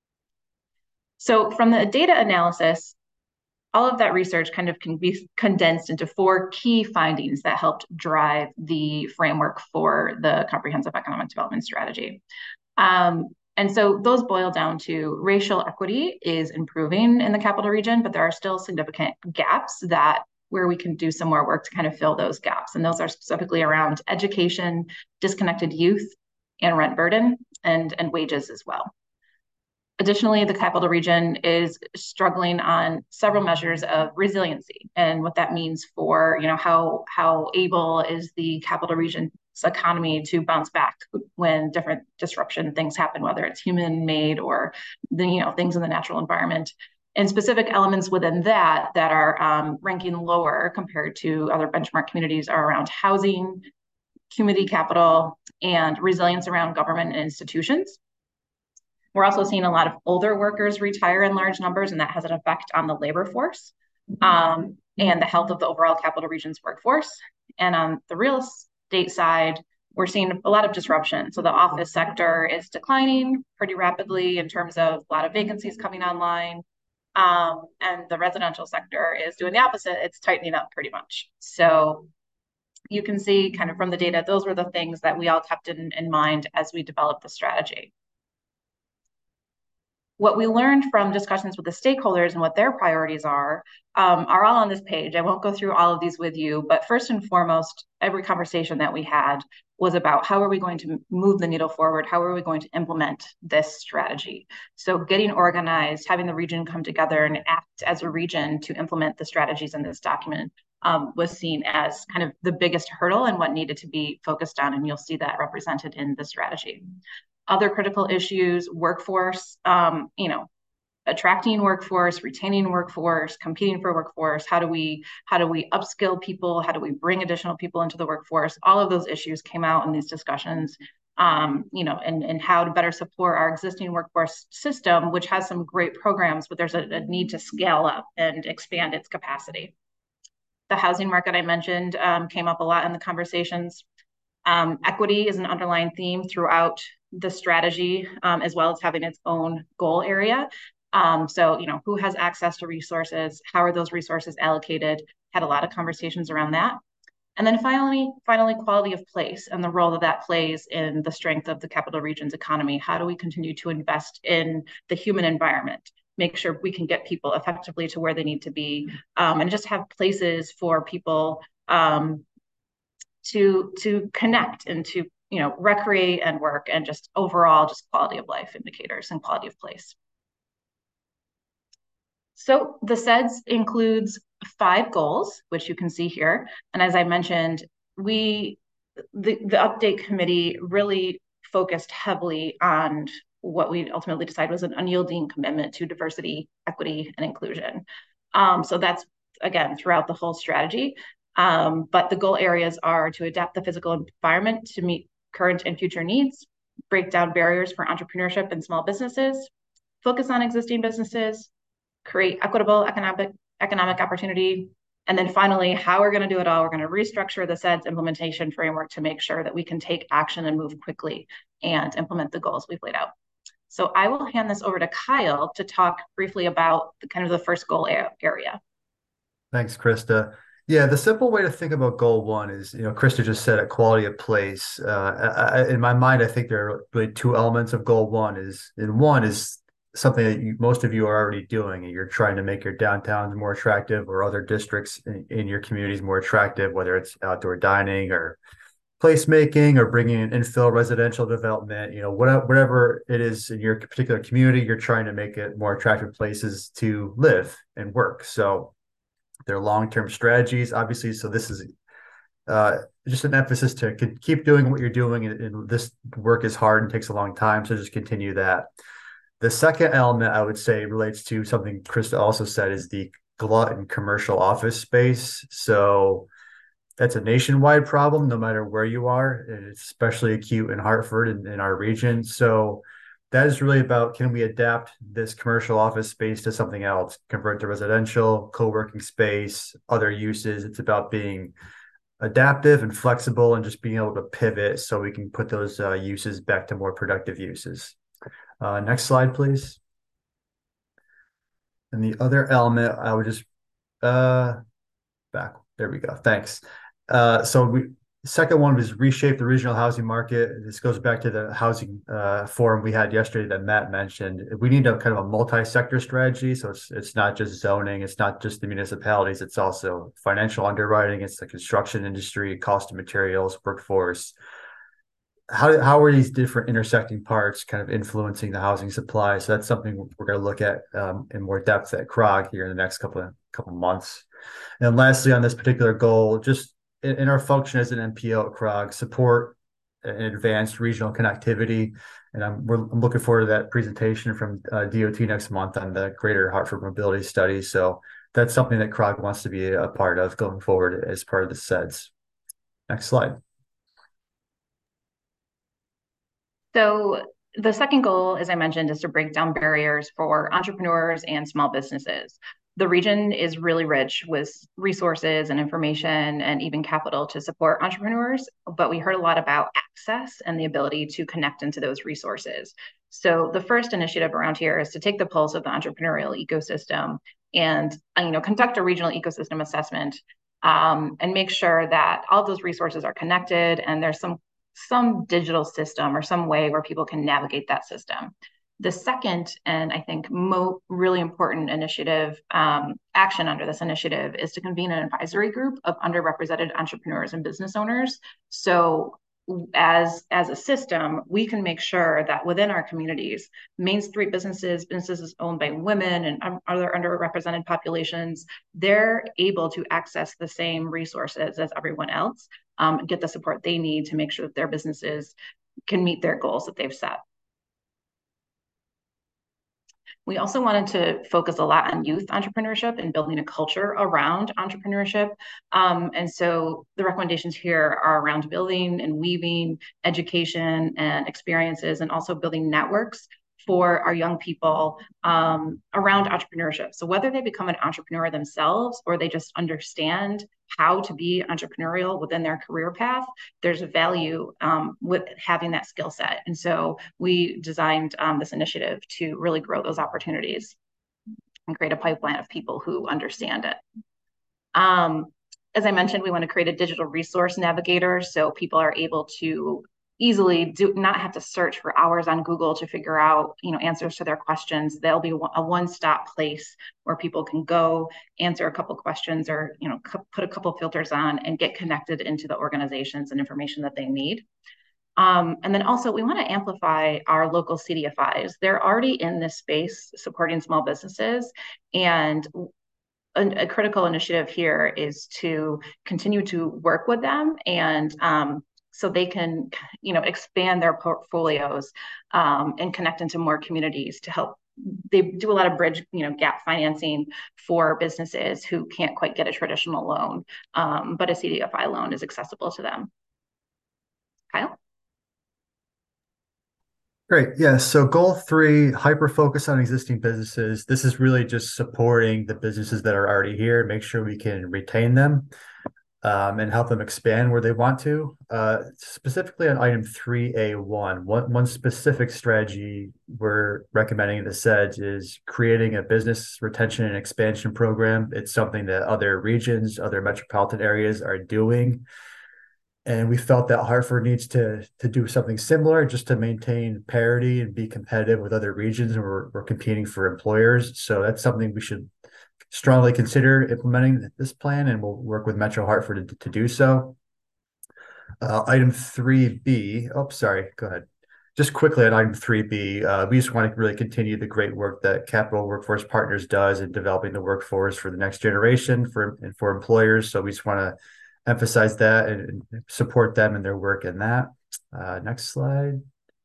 So from the data analysis, all of that research kind of can be condensed into four key findings that helped drive the framework for the comprehensive economic development strategy. Um, and so those boil down to racial equity is improving in the capital region, but there are still significant gaps that where we can do some more work to kind of fill those gaps. And those are specifically around education, disconnected youth, and rent burden, and, and wages as well. Additionally, the capital region is struggling on several measures of resiliency, and what that means for, you know, how, how able is the capital region's economy to bounce back when different disruption things happen, whether it's human-made or the, you know, things in the natural environment. And specific elements within that that are um, ranking lower compared to other benchmark communities are around housing, community capital, and resilience around government and institutions. We're also seeing a lot of older workers retire in large numbers, and that has an effect on the labor force um, and the health of the overall capital region's workforce. And on the real estate side, we're seeing a lot of disruption. So the office sector is declining pretty rapidly in terms of a lot of vacancies coming online. Um, and the residential sector is doing the opposite. It's tightening up pretty much. So you can see kind of from the data, those were the things that we all kept in, in mind as we developed the strategy. What we learned from discussions with the stakeholders and what their priorities are, um, are all on this page. I won't go through all of these with you, but first and foremost, every conversation that we had was about how are we going to move the needle forward? How are we going to implement this strategy? So getting organized, having the region come together and act as a region to implement the strategies in this document um, was seen as kind of the biggest hurdle and what needed to be focused on. And you'll see that represented in the strategy. Other critical issues, workforce, um, you know, attracting workforce, retaining workforce, competing for workforce. How do we how do we upskill people? How do we bring additional people into the workforce? All of those issues came out in these discussions, um, you know, and, and how to better support our existing workforce system, which has some great programs, but there's a, a need to scale up and expand its capacity. The housing market I mentioned um, came up a lot in the conversations. Um, equity is an underlying theme throughout the strategy, um, as well as having its own goal area. Um, so, you know, who has access to resources? How are those resources allocated? Had a lot of conversations around that. And then finally, finally, quality of place and the role that that plays in the strength of the capital region's economy. How do we continue to invest in the human environment? Make sure we can get people effectively to where they need to be, um, and just have places for people um, to to connect and to, you know, recreate and work, and just overall just quality of life indicators and quality of place. So the S E D S includes five goals, which you can see here. And as I mentioned, we the, the update committee really focused heavily on what we ultimately decided was an unyielding commitment to diversity, equity, and inclusion. Um, so that's, again, throughout the whole strategy. Um, but the goal areas are to adapt the physical environment to meet current and future needs, break down barriers for entrepreneurship and small businesses, focus on existing businesses, create equitable economic economic opportunity, and then finally, how we're going to do it all. We're going to restructure the S E D S implementation framework to make sure that we can take action and move quickly and implement the goals we've laid out. So I will hand this over to Kyle to talk briefly about the, kind of the first goal area. Thanks, Krista. Yeah, the simple way to think about goal one is, you know, Krista just said a quality of place. Uh, I, in my mind, I think there are really two elements of goal one. Is in one is something that you, most of you are already doing. You're trying to make your downtowns more attractive or other districts in, in your communities more attractive, whether it's outdoor dining or placemaking or bringing in infill residential development, you know, whatever, whatever it is in your particular community, you're trying to make it more attractive places to live and work. So they're long-term strategies, obviously. So this is uh, just an emphasis to keep doing what you're doing. And, and this work is hard and takes a long time. So just continue that. The second element I would say relates to something Krista also said is the glut in commercial office space. So that's a nationwide problem, no matter where you are. And it's especially acute in Hartford and in our region. So that is really about, can we adapt this commercial office space to something else, convert to residential, co-working space, other uses. It's about being adaptive and flexible and just being able to pivot so we can put those uh, uses back to more productive uses. Uh, next slide, please. And the other element, I would just uh, back. There we go. Thanks. Uh, so we second one was reshape the regional housing market. This goes back to the housing uh, forum we had yesterday that Matt mentioned. We need a kind of a multi-sector strategy. So it's it's not just zoning, it's not just the municipalities, it's also financial underwriting, it's the construction industry, cost of materials, workforce. How how are these different intersecting parts kind of influencing the housing supply? So that's something we're going to look at um, in more depth at C R O G here in the next couple of couple of months. And lastly, on this particular goal, just in, in our function as an M P O at C R O G, support and advanced regional connectivity. And I'm we're, I'm looking forward to that presentation from uh, D O T next month on the Greater Hartford Mobility Study. So that's something that C R O G wants to be a part of going forward as part of the S E D S. Next slide. So the second goal, as I mentioned, is to break down barriers for entrepreneurs and small businesses. The region is really rich with resources and information and even capital to support entrepreneurs, but we heard a lot about access and the ability to connect into those resources. So the first initiative around here is to take the pulse of the entrepreneurial ecosystem and you know, conduct a regional ecosystem assessment um, and make sure that all those resources are connected and there's some some digital system or some way where people can navigate that system. The second, and I think mo really important initiative, um, action under this initiative is to convene an advisory group of underrepresented entrepreneurs and business owners. So as, as a system, we can make sure that within our communities, Main Street businesses, businesses owned by women and other underrepresented populations, they're able to access the same resources as everyone else, um, get the support they need to make sure that their businesses can meet their goals that they've set. We also wanted to focus a lot on youth entrepreneurship and building a culture around entrepreneurship. Um, and so the recommendations here are around building and weaving education and experiences and also building networks for our young people um, around entrepreneurship. So whether they become an entrepreneur themselves or they just understand how to be entrepreneurial within their career path, there's a value um, with having that skill set. And so we designed um, this initiative to really grow those opportunities and create a pipeline of people who understand it. Um, as I mentioned, we want to create a digital resource navigator so people are able to easily do not have to search for hours on Google to figure out, you know, answers to their questions. There'll be a one-stop place where people can go answer a couple questions or, you know, put a couple filters on and get connected into the organizations and information that they need. Um, and then also we want to amplify our local C D F Is. They're already in this space supporting small businesses, and a, a critical initiative here is to continue to work with them and um, so they can, you know, expand their portfolios um, and connect into more communities to help. They do a lot of bridge, you know, gap financing for businesses who can't quite get a traditional loan, um, but a C D F I loan is accessible to them. Kyle? Great. Yeah. So goal three, hyper focus on existing businesses. This is really just supporting the businesses that are already here, make sure we can retain them. Um, and help them expand where they want to. Uh, specifically on item three A one, one, one specific strategy we're recommending in the S E D S is creating a business retention and expansion program. It's something that other regions, other metropolitan areas are doing. And we felt that Hartford needs to to do something similar just to maintain parity and be competitive with other regions. And we're, we're competing for employers. So that's something we should strongly consider implementing this plan, and we'll work with Metro Hartford to, to do so. Uh, item three B, oh, sorry, go ahead. Just quickly on item three B, uh, we just want to really continue the great work that Capital Workforce Partners does in developing the workforce for the next generation for and for employers. So we just want to emphasize that and support them in their work in that. Uh, next slide.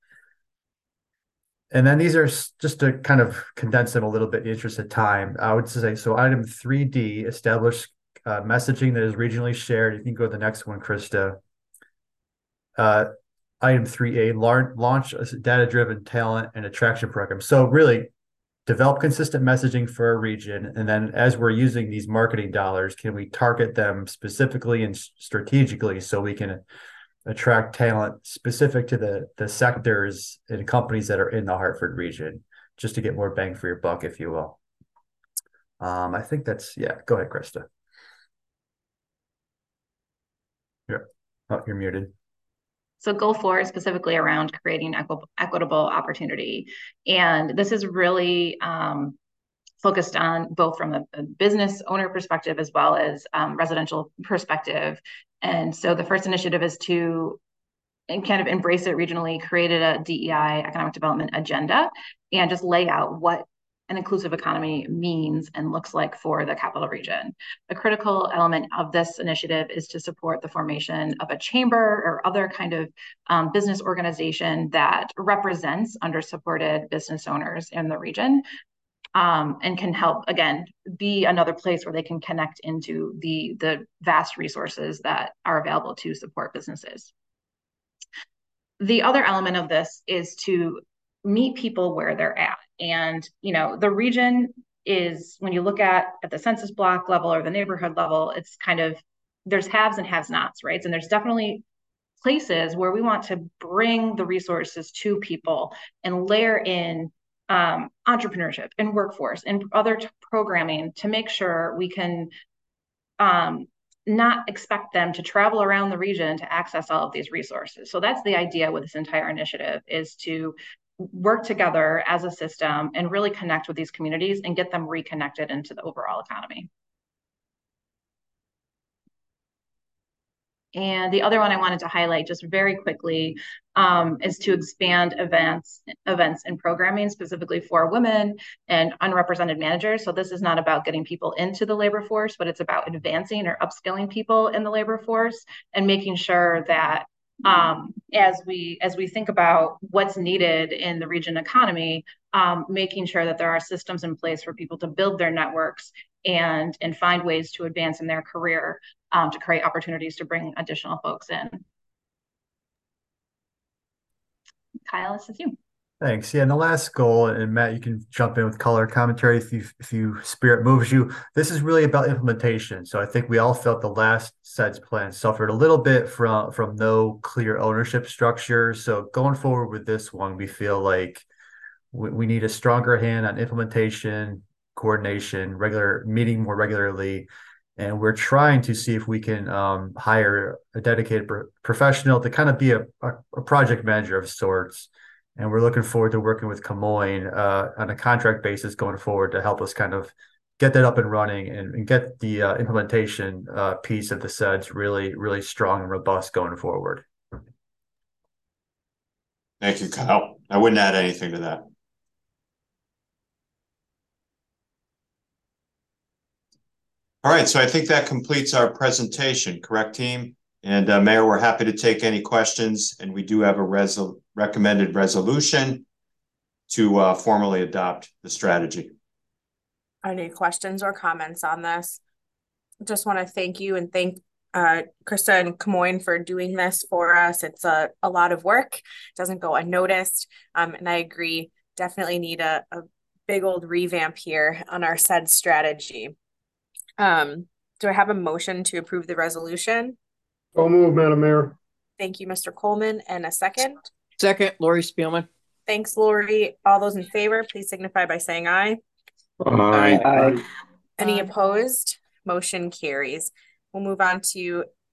And then these are just to kind of condense them a little bit in the interest of time. I would say, so item three D, establish uh, messaging that is regionally shared. You can go to the next one, Krista. Uh, item three A, launch a data-driven talent and attraction program. So really develop consistent messaging for a region. And then as we're using these marketing dollars, can we target them specifically and strategically so we can attract talent specific to the, the sectors and companies that are in the Hartford region, just to get more bang for your buck, if you will. Um, I think that's, yeah, go ahead, Krista. Yeah. Oh, you're muted. So goal four is specifically around creating equi equitable opportunity. And this is really um, focused on both from a, a business owner perspective as well as um, residential perspective. And so the first initiative is to and kind of embrace it regionally, created a D E I, economic development agenda, and just lay out what an inclusive economy means and looks like for the capital region. A critical element of this initiative is to support the formation of a chamber or other kind of um, business organization that represents under-supported business owners in the region. Um, and can help, again, be another place where they can connect into the, the vast resources that are available to support businesses. The other element of this is to meet people where they're at. And, you know, the region is, when you look at, at the census block level or the neighborhood level, it's kind of, there's haves and have nots, right? And there's definitely places where we want to bring the resources to people and layer in um, entrepreneurship and workforce and other programming to make sure we can um, not expect them to travel around the region to access all of these resources. So that's the idea with this entire initiative, is to work together as a system and really connect with these communities and get them reconnected into the overall economy. And the other one I wanted to highlight just very quickly um, is to expand events, events and programming specifically for women and unrepresented managers. So this is not about getting people into the labor force, but it's about advancing or upskilling people in the labor force and making sure that um, as we as we think about what's needed in the region economy, um, making sure that there are systems in place for people to build their networks and and find ways to advance in their career, um, to create opportunities to bring additional folks in. Kyle, this is you. Thanks. Yeah, and the last goal, and Matt, you can jump in with color commentary if you if you spirit moves you. This is really about implementation. So I think we all felt the last S E D S plan suffered a little bit from from no clear ownership structure. So going forward with this one, we feel like we, we need a stronger hand on implementation, coordination, regular meeting more regularly. And we're trying to see if we can um, hire a dedicated pro professional to kind of be a, a, a project manager of sorts. And we're looking forward to working with Camoin uh, on a contract basis going forward to help us kind of get that up and running and, and get the uh, implementation uh, piece of the S E D S really, really strong and robust going forward. Thank you, Kyle. I wouldn't add anything to that. All right, so I think that completes our presentation, correct, team? And uh, Mayor, we're happy to take any questions, and we do have a resol recommended resolution to uh, formally adopt the strategy. Any questions or comments on this? Just want to thank you and thank uh, Krista and Camoin for doing this for us. It's a, a lot of work. It doesn't go unnoticed. Um, and I agree, definitely need a, a big old revamp here on our S E D S strategy. Um, do I have a motion to approve the resolution? So move, Madam Mayor. Thank you, Mister Coleman. And a second? Second, Lori Spielman. Thanks, Lori. All those in favor, please signify by saying aye. Aye. Aye. Any Aye. opposed? Motion carries. We'll move on to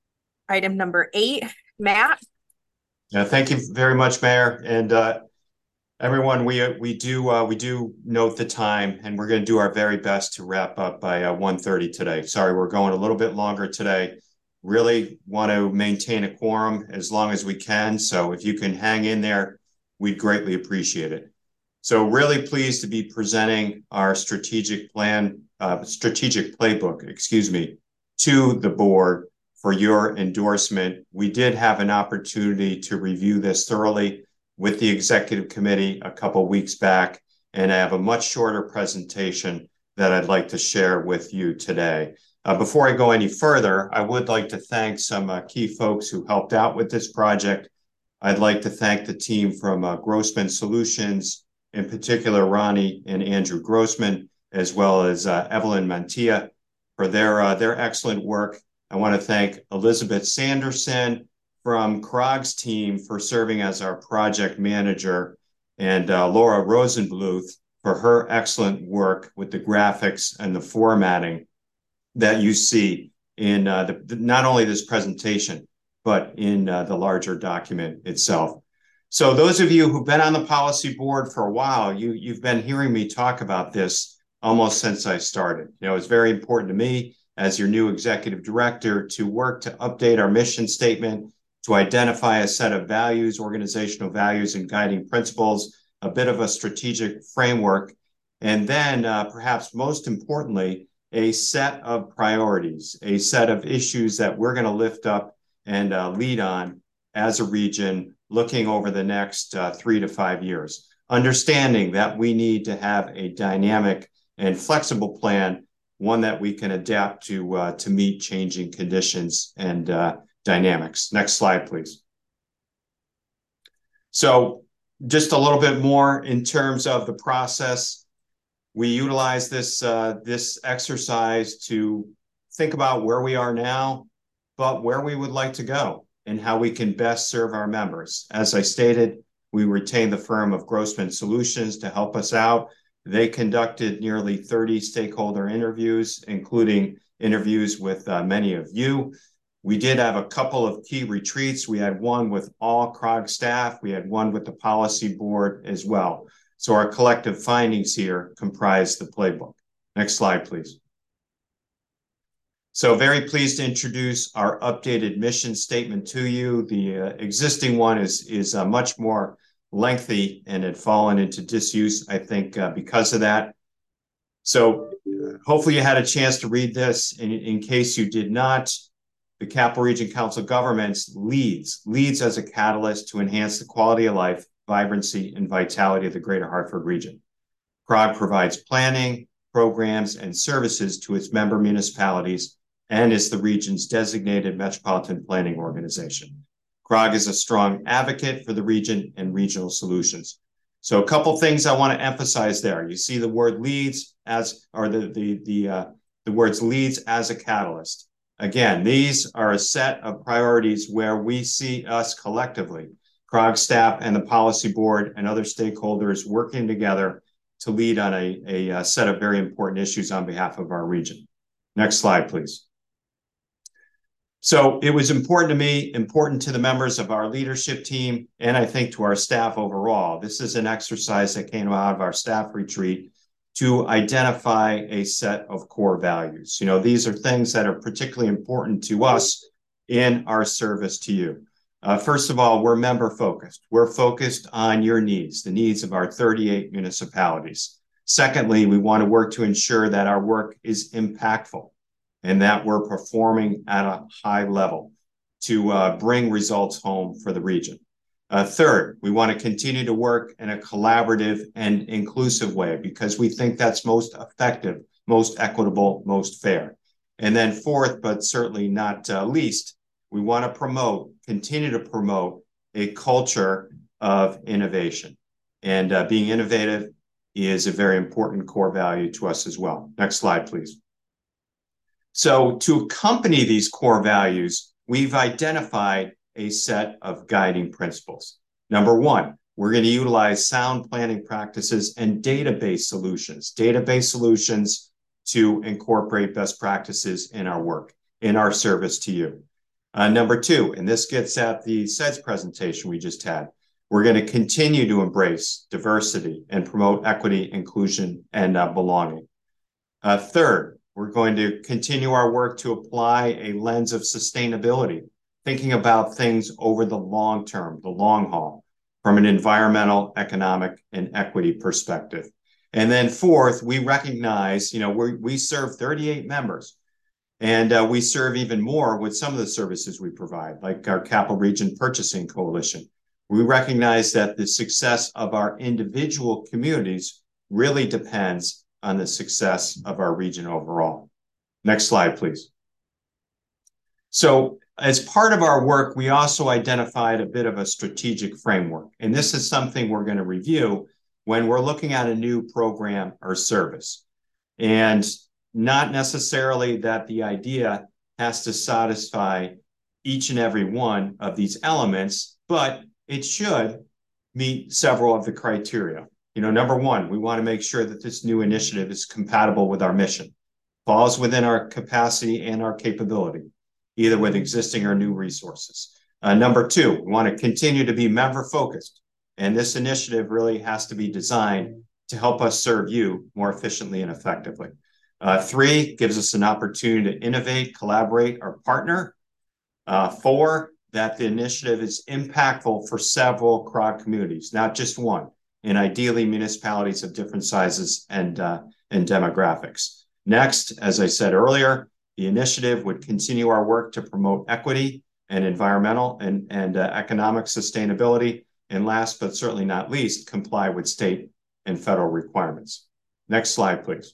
item number eight. Matt? Yeah, thank you very much, Mayor. And uh, everyone, we we do uh, we do note the time, and we're going to do our very best to wrap up by uh, one thirty today. Sorry, we're going a little bit longer today. Really want to maintain a quorum as long as we can. So if you can hang in there, we'd greatly appreciate it. So really pleased to be presenting our strategic plan, uh, strategic playbook, excuse me, to the board for your endorsement. We did have an opportunity to review this thoroughly with the executive committee a couple weeks back, and I have a much shorter presentation that I'd like to share with you today. Uh, before I go any further, I would like to thank some uh, key folks who helped out with this project. I'd like to thank the team from uh, Grossman Solutions, in particular Ronnie and Andrew Grossman, as well as uh, Evelyn Mantilla for their, uh, their excellent work. I want to thank Elizabeth Sanderson from C R O G's team for serving as our project manager, and uh, Laura Rosenbluth for her excellent work with the graphics and the formatting that you see in uh, the, not only this presentation, but in uh, the larger document itself. So those of you who've been on the policy board for a while, you, you've been hearing me talk about this almost since I started. You know, it's very important to me as your new executive director to work to update our mission statement, to identify a set of values, organizational values and guiding principles, a bit of a strategic framework, and then uh, perhaps most importantly, a set of priorities, a set of issues that we're going to lift up and uh, lead on as a region looking over the next uh, three to five years, understanding that we need to have a dynamic and flexible plan, one that we can adapt to uh, to meet changing conditions and uh, dynamics. Next slide, please. So just a little bit more in terms of the process. We utilize this, uh, this exercise to think about where we are now, but where we would like to go and how we can best serve our members. As I stated, we retained the firm of Grossman Solutions to help us out. They conducted nearly thirty stakeholder interviews, including interviews with uh, many of you. We did have a couple of key retreats. We had one with all C R O G staff. We had one with the policy board as well. So our collective findings here comprise the playbook. Next slide, please. So very pleased to introduce our updated mission statement to you. The uh, existing one is, is uh, much more lengthy and had fallen into disuse, I think, uh, because of that. So uh, hopefully you had a chance to read this. In, in case you did not, the Capital Region Council of Governments leads, leads as a catalyst to enhance the quality of life, vibrancy, and vitality of the Greater Hartford region. C R O G provides planning, programs, and services to its member municipalities and is the region's designated metropolitan planning organization. C R O G is a strong advocate for the region and regional solutions. So a couple things I want to emphasize there. You see the word leads as, or the, the, the, uh, the words leads as a catalyst. Again, these are a set of priorities where we see us collectively, C R O G staff and the policy board and other stakeholders working together to lead on a, a, a set of very important issues on behalf of our region. Next slide, please. So it was important to me, important to the members of our leadership team, and I think to our staff overall. This is an exercise that came out of our staff retreat to identify a set of core values. You know, these are things that are particularly important to us in our service to you. Uh, first of all, we're member focused. We're focused on your needs, the needs of our thirty-eight municipalities. Secondly, we want to work to ensure that our work is impactful and that we're performing at a high level to uh, bring results home for the region. Uh, third, we want to continue to work in a collaborative and inclusive way because we think that's most effective, most equitable, most fair. And then fourth, but certainly not uh, least, we want to promote, continue to promote a culture of innovation. And uh, being innovative is a very important core value to us as well. Next slide, please. So to accompany these core values, we've identified a set of guiding principles. Number one, we're going to utilize sound planning practices and database solutions, database solutions to incorporate best practices in our work, in our service to you. Uh, number two, and this gets at the S E D S presentation we just had, we're going to continue to embrace diversity and promote equity, inclusion, and uh, belonging. Uh, third, we're going to continue our work to apply a lens of sustainability, thinking about things over the long term, the long haul, from an environmental, economic, and equity perspective. And then fourth, we recognize, you know, we we serve thirty-eight members, and uh, we serve even more with some of the services we provide, like our Capital Region Purchasing Coalition. We recognize that the success of our individual communities really depends on the success of our region overall. Next slide, please. So as part of our work, we also identified a bit of a strategic framework. And this is something we're going to review when we're looking at a new program or service. And not necessarily that the idea has to satisfy each and every one of these elements, but it should meet several of the criteria. You know, number one, we want to make sure that this new initiative is compatible with our mission, falls within our capacity and our capability, either with existing or new resources. Uh, number two, we want to continue to be member-focused, and this initiative really has to be designed to help us serve you more efficiently and effectively. Uh, three, gives us an opportunity to innovate, collaborate, or partner. Uh, four, that the initiative is impactful for several C R O G communities, not just one, and ideally municipalities of different sizes and, uh, and demographics. Next, as I said earlier, the initiative would continue our work to promote equity and environmental and, and uh, economic sustainability. And last, but certainly not least, comply with state and federal requirements. Next slide, please.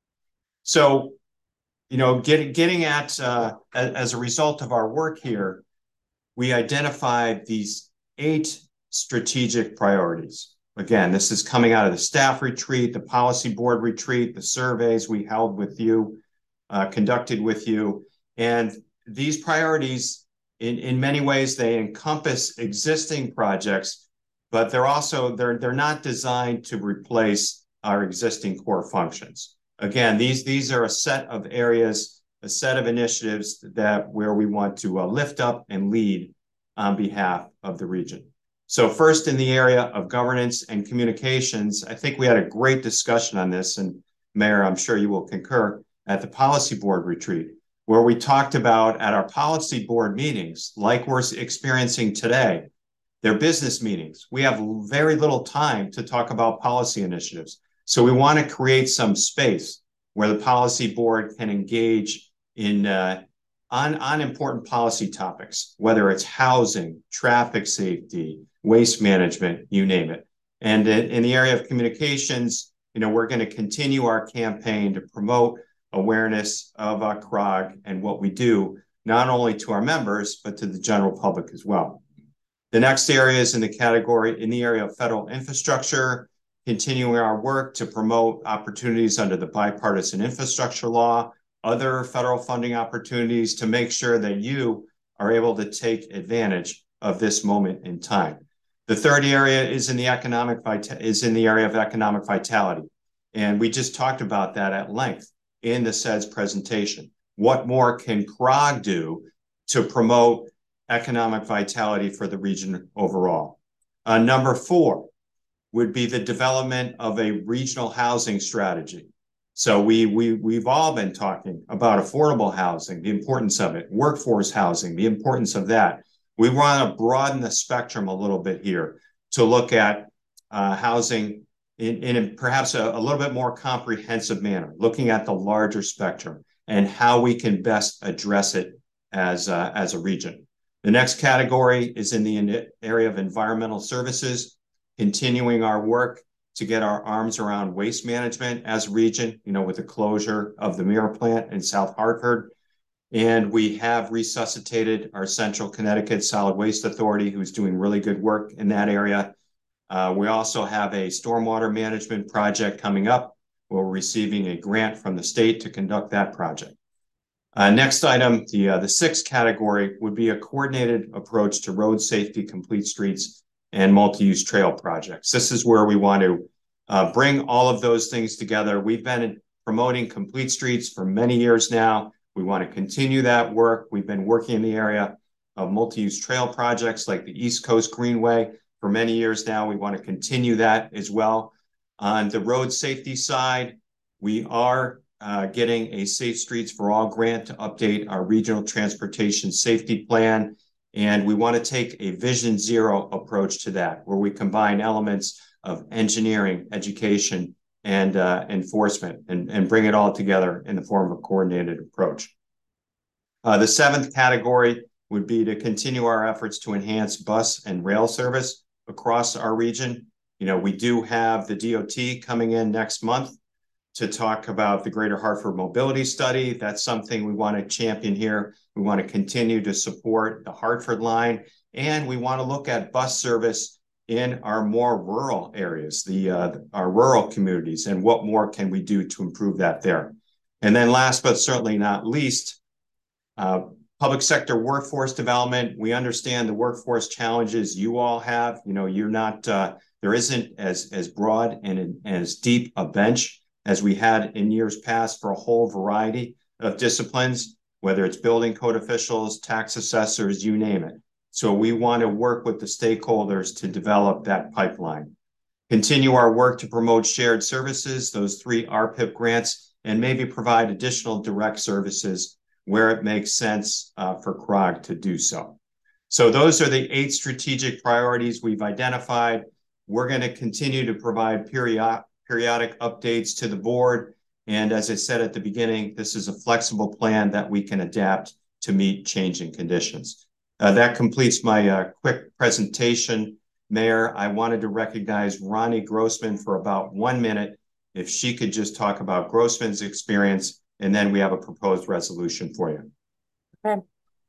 So, you know, get, getting at, uh, as, as a result of our work here, we identified these eight strategic priorities. Again, this is coming out of the staff retreat, the policy board retreat, the surveys we held with you, uh, conducted with you. And these priorities, in, in many ways, they encompass existing projects, but they're also, they're, they're not designed to replace our existing core functions. Again, these, these are a set of areas, a set of initiatives that where we want to uh, lift up and lead on behalf of the region. So first, in the area of governance and communications, I think we had a great discussion on this, and Mayor, I'm sure you will concur, at the policy board retreat, where we talked about at our policy board meetings, like we're experiencing today, they're business meetings. We have very little time to talk about policy initiatives. So we want to create some space where the policy board can engage in uh, on, on important policy topics, whether it's housing, traffic safety, waste management, you name it. And in, in the area of communications, you know, we're going to continue our campaign to promote awareness of our C R O G and what we do, not only to our members, but to the general public as well. The next area is in the category, in the area of federal infrastructure, continuing our work to promote opportunities under the bipartisan infrastructure law, other federal funding opportunities to make sure that you are able to take advantage of this moment in time. The third area is in the economic vita- is in the area of economic vitality. And we just talked about that at length in the S E D S presentation. What more can C R O G do to promote economic vitality for the region overall? Uh, number four would be the development of a regional housing strategy. So we, we, we've all been talking about affordable housing, the importance of it, workforce housing, the importance of that. We want to broaden the spectrum a little bit here to look at uh, housing in, in perhaps a, a little bit more comprehensive manner, looking at the larger spectrum and how we can best address it as, uh, as a region. The next category is in the area of environmental services, continuing our work to get our arms around waste management as a region, you know, with the closure of the Mirror plant in South Hartford. And we have resuscitated our Central Connecticut Solid Waste Authority, who's doing really good work in that area. Uh, we also have a stormwater management project coming up. We're receiving a grant from the state to conduct that project. Uh, next item, the, uh, the sixth category would be a coordinated approach to road safety, complete streets, and multi-use trail projects. This is where we want to uh, bring all of those things together. We've been promoting complete streets for many years now. We want to continue that work. We've been working in the area of multi-use trail projects like the East Coast Greenway for many years now. We want to continue that as well. On the road safety side, we are uh, getting a Safe Streets for All grant to update our regional transportation safety plan. And we want to take a Vision Zero approach to that, where we combine elements of engineering, education, and uh, enforcement, and, and bring it all together in the form of a coordinated approach. Uh, the seventh category would be to continue our efforts to enhance bus and rail service across our region. You know, we do have the D O T coming in next month to talk about the Greater Hartford Mobility Study. That's something we want to champion here. We want to continue to support the Hartford line, and we want to look at bus service in our more rural areas, the uh, our rural communities, and what more can we do to improve that there. And then last but certainly not least, uh, public sector workforce development. We understand the workforce challenges you all have. You know, you're not, uh, there isn't as, as broad and as deep a bench as we had in years past for a whole variety of disciplines, whether it's building code officials, tax assessors, you name it. So we want to work with the stakeholders to develop that pipeline. Continue our work to promote shared services, those three R P I P grants, and maybe provide additional direct services where it makes sense uh, for C R O G to do so. So those are the eight strategic priorities we've identified. We're going to continue to provide period, periodic updates to the board. And as I said at the beginning, this is a flexible plan that we can adapt to meet changing conditions. Uh, that completes my uh, quick presentation. Mayor, I wanted to recognize Ronnie Grossman for about one minute. If she could just talk about Grossman's experience, and then we have a proposed resolution for you. Okay.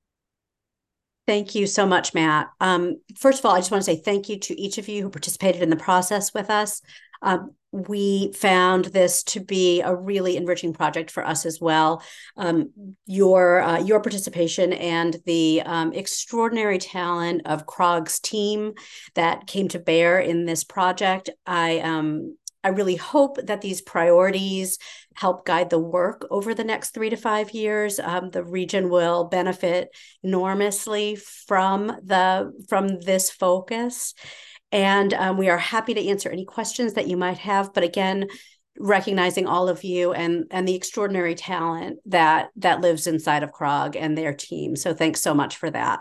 Thank you so much, Matt. Um, first of all, I just want to say thank you to each of you who participated in the process with us. Um, we found this to be a really enriching project for us as well. Um, your uh, your participation and the um, extraordinary talent of C R O G's team that came to bear in this project. I um, I really hope that these priorities help guide the work over the next three to five years. Um, the region will benefit enormously from the from this focus. And um, we are happy to answer any questions that you might have. But again, recognizing all of you and, and the extraordinary talent that, that lives inside of C R O G and their team. So thanks so much for that.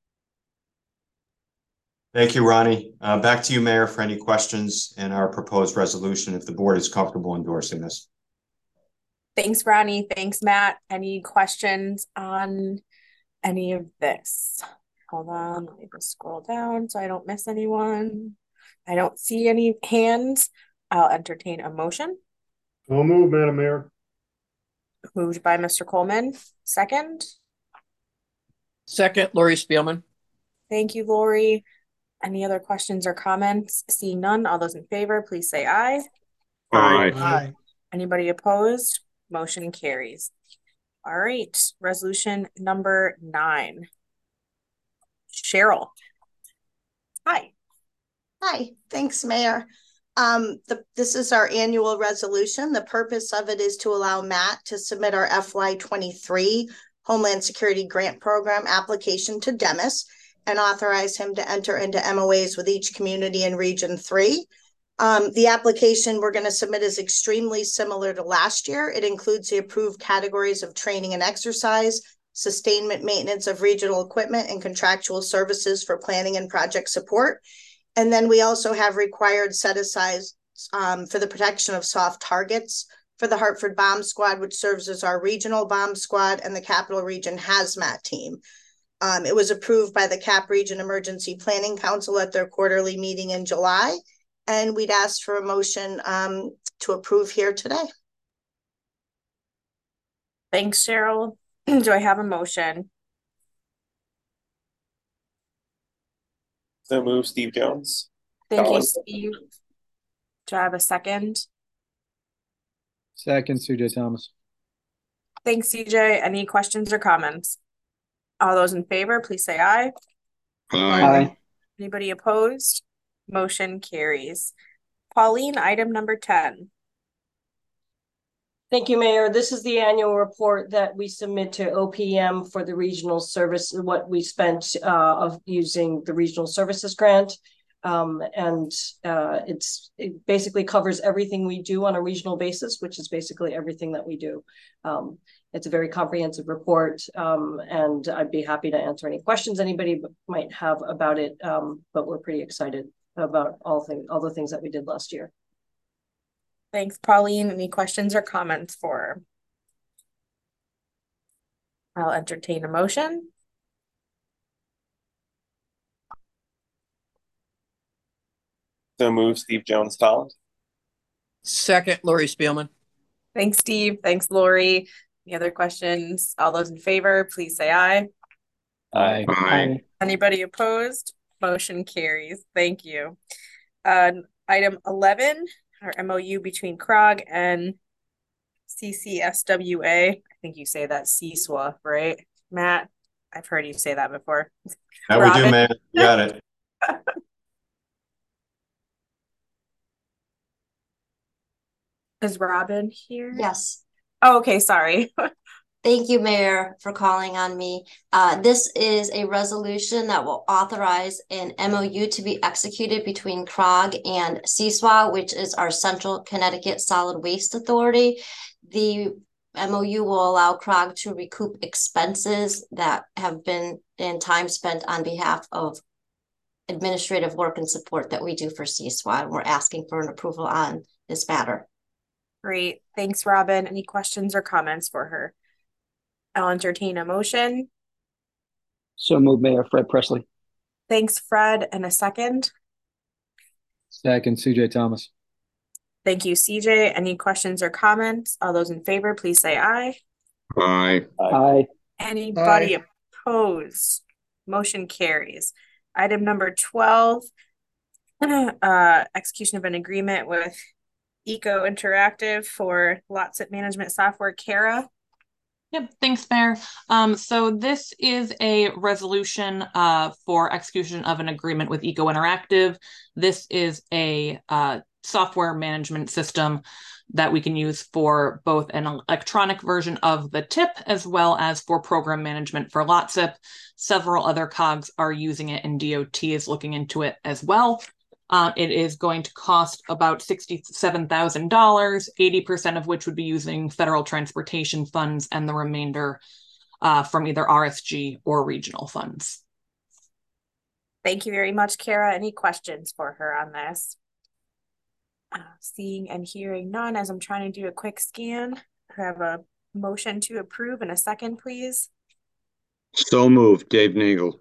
Thank you, Ronnie. Uh, back to you, Mayor, for any questions and our proposed resolution, if the board is comfortable endorsing this. Thanks, Ronnie. Thanks, Matt. Any questions on any of this? Hold on, let me just scroll down so I don't miss anyone. I don't see any hands. I'll entertain a motion. So move, Madam Mayor. Moved by Mister Coleman. Second. Second, Lori Spielman. Thank you, Lori. Any other questions or comments? Seeing none, all those in favor, please say aye. Aye. Aye. Anybody opposed? Motion carries. All right, resolution number nine. Cheryl. Hi. Hi, thanks, Mayor. Um, the, this is our annual resolution. The purpose of it is to allow Matt to submit our F Y twenty-three Homeland Security Grant Program application to Demis and authorize him to enter into M O As with each community in Region three. Um, the application we're going to submit is extremely similar to last year. It includes the approved categories of training and exercise, sustainment maintenance of regional equipment, and contractual services for planning and project support. And then we also have required set-asides um, for the protection of soft targets for the Hartford Bomb Squad, which serves as our regional bomb squad, and the Capital Region Hazmat team. Um, it was approved by the Cap Region Emergency Planning Council at their quarterly meeting in July, and we'd ask for a motion um, to approve here today. Thanks, Cheryl. Do I have a motion? So move, Steve Jones. Thank Colin. you, Steve. Do I have a second? Second, C J Thomas. Thanks, C J. Any questions or comments? All those in favor, please say aye. Aye. Anybody opposed? Motion carries. Pauline, item number ten. Thank you, Mayor. This is the annual report that we submit to O P M for the regional service, what we spent uh, of using the regional services grant. Um, and uh, it's it basically covers everything we do on a regional basis, which is basically everything that we do. Um, it's a very comprehensive report, um, and I'd be happy to answer any questions anybody might have about it. Um, but we're pretty excited about all things, all the things that we did last year. Thanks, Pauline. Any questions or comments for her? I'll entertain a motion. So move, Steve Jones Collins. Second, Lori Spielman. Thanks, Steve. Thanks, Lori. Any other questions? All those in favor, please say aye. Aye. Aye. Anybody opposed? Motion carries. Thank you. Uh, item eleven, our M O U between C R O G and C C S W A. I think you say that C S W A, right, Matt? I've heard you say that before. That we do, man. You got it. Is Robin here? Yes. Oh, okay, sorry. Thank you, Mayor, for calling on me. Uh, this is a resolution that will authorize an M O U to be executed between C R O G and C S W A, which is our Central Connecticut Solid Waste Authority. The M O U will allow C R O G to recoup expenses that have been in time spent on behalf of administrative work and support that we do for C S W A. And we're asking for an approval on this matter. Great. Thanks, Robin. Any questions or comments for her? I'll entertain a motion. So moved, Mayor. Fred Presley. Thanks, Fred. And a second. Second, C J Thomas. Thank you, C J. Any questions or comments? All those in favor, please say aye. Aye. Aye. Anybody Aye. opposed? Motion carries. Item number twelve, uh, execution of an agreement with Eco Interactive for lot zip management software. Kara. Yep, thanks, Mayor. Um, so this is a resolution uh, for execution of an agreement with Eco Interactive. This is a uh, software management system that we can use for both an electronic version of the T I P as well as for program management for lot zip. Several other cogs are using it, and D O T is looking into it as well. Uh, it is going to cost about sixty-seven thousand dollars, eighty percent of which would be using federal transportation funds and the remainder uh, from either R S G or regional funds. Thank you very much, Kara. Any questions for her on this? Uh, seeing and hearing none, as I'm trying to do a quick scan, I have a motion to approve in a second, please. So moved, Dave Nagel.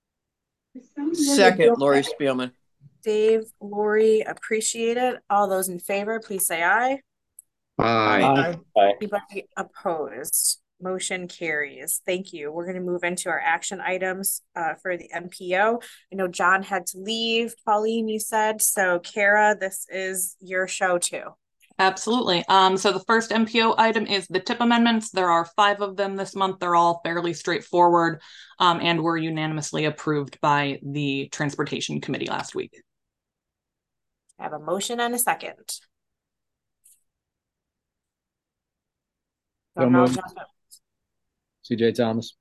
Second, Lori Spielman. Dave, Lori, appreciate it. All those in favor, please say aye. Aye. Aye. Anybody opposed? Motion carries. Thank you. We're going to move into our action items uh, for the M P O. I know John had to leave. Pauline, you said. So Kara, this is your show too. Absolutely. Um, so the first M P O item is the T I P amendments. There are five of them this month. They're all fairly straightforward um, and were unanimously approved by the Transportation Committee last week. I have a motion and a second. So moved. C J Thomas.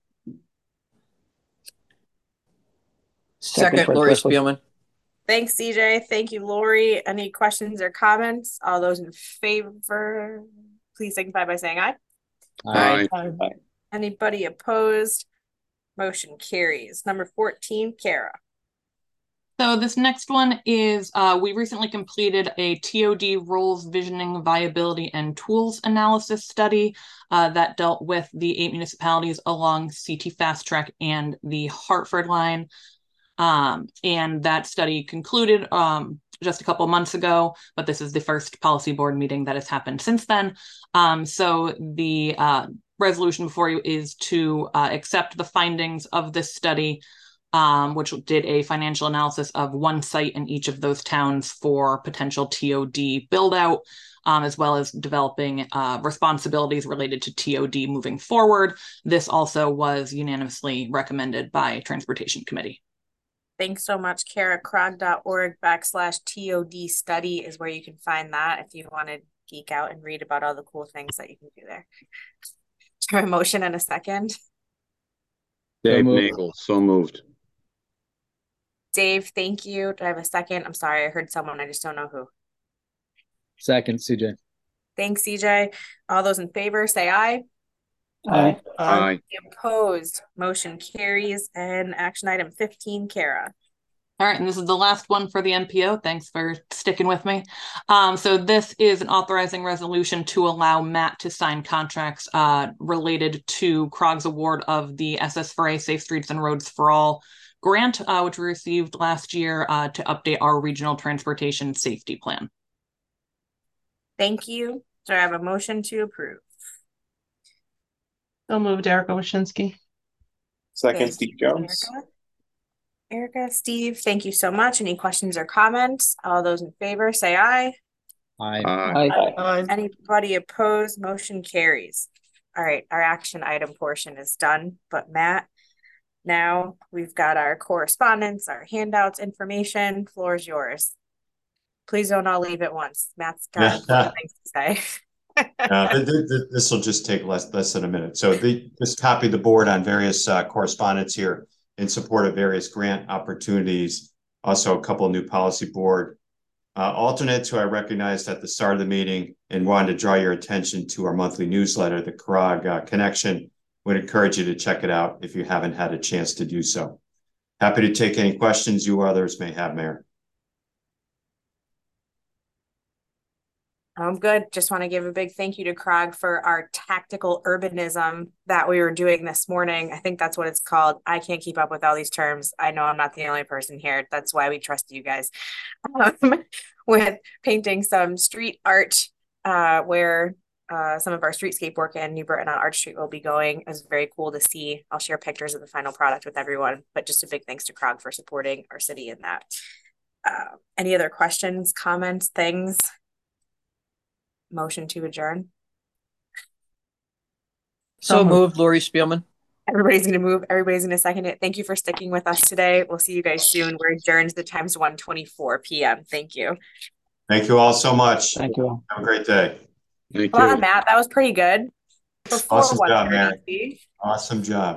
Second, Second Lori Presley. Spielman. Thanks, C J. Thank you, Lori. Any questions or comments? All those in favor, please signify by saying aye. Aye. Aye. Anybody opposed? Motion carries. Number fourteen, Kara. So this next one is, uh, we recently completed a T O D roles, visioning, viability, and tools analysis study uh, that dealt with the eight municipalities along C T Fast Track and the Hartford line. Um, and that study concluded um, just a couple months ago, but this is the first policy board meeting that has happened since then. Um, so the uh, resolution before you is to uh, accept the findings of this study, um, which did a financial analysis of one site in each of those towns for potential T O D build out, um, as well as developing uh, responsibilities related to T O D moving forward. This also was unanimously recommended by Transportation Committee. Thanks so much, Kara. C R O G dot org backslash T O D study is where you can find that if you want to geek out and read about all the cool things that you can do there. Do I have a motion and a second? Dave Nagel, so moved. Dave, thank you. Do I have a second? I'm sorry, I heard someone, I just don't know who. Second, C J. Thanks, C J. All those in favor, say aye. Aye. Aye. Opposed, motion carries. And action item fifteen, Kara. All right, and this is the last one for the N P O. Thanks for sticking with me. Um, so this is an authorizing resolution to allow Matt to sign contracts uh, related to C R O G's award of the S S four A Safe Streets and Roads for All grant, uh, which we received last year uh, to update our regional transportation safety plan. Thank you. Do I have a motion to approve? So moved, Erica Washinsky. Second, Thank Steve you, Jones. Erica. Erica, Steve, thank you so much. Any questions or comments? All those in favor, say aye. Aye. Aye. Aye. Anybody opposed? Motion carries. All right, our action item portion is done. But Matt, now we've got our correspondence, our handouts, information. Floor is yours. Please don't all leave at once. Matt's got things to say. uh, this will just take less less than a minute. So the, just copy the board on various uh, correspondence here in support of various grant opportunities. Also, a couple of new policy board uh, alternates who I recognized at the start of the meeting and wanted to draw your attention to our monthly newsletter, the C R O G uh, Connection. Would encourage you to check it out if you haven't had a chance to do so. Happy to take any questions you or others may have, Mayor. I'm good. Just want to give a big thank you to C R O G for our tactical urbanism that we were doing this morning. I think that's what it's called. I can't keep up with all these terms. I know I'm not the only person here. That's why we trust you guys. Um, with painting some street art uh, where uh, some of our streetscape work in New Britain on Arch Street will be going. It was very cool to see. I'll share pictures of the final product with everyone, but just a big thanks to C R O G for supporting our city in that. Uh, any other questions, comments, things? Motion to adjourn. So, so moved, Lori Spielman. Everybody's going to move. Everybody's going to second it. Thank you for sticking with us today. We'll see you guys soon. We're adjourned. The time's one twenty-four p m Thank you. Thank you all so much. Thank you. Have a great day. Thank Come you. on, Matt. That was pretty good. Before Awesome job, Mary. Steve. Awesome job.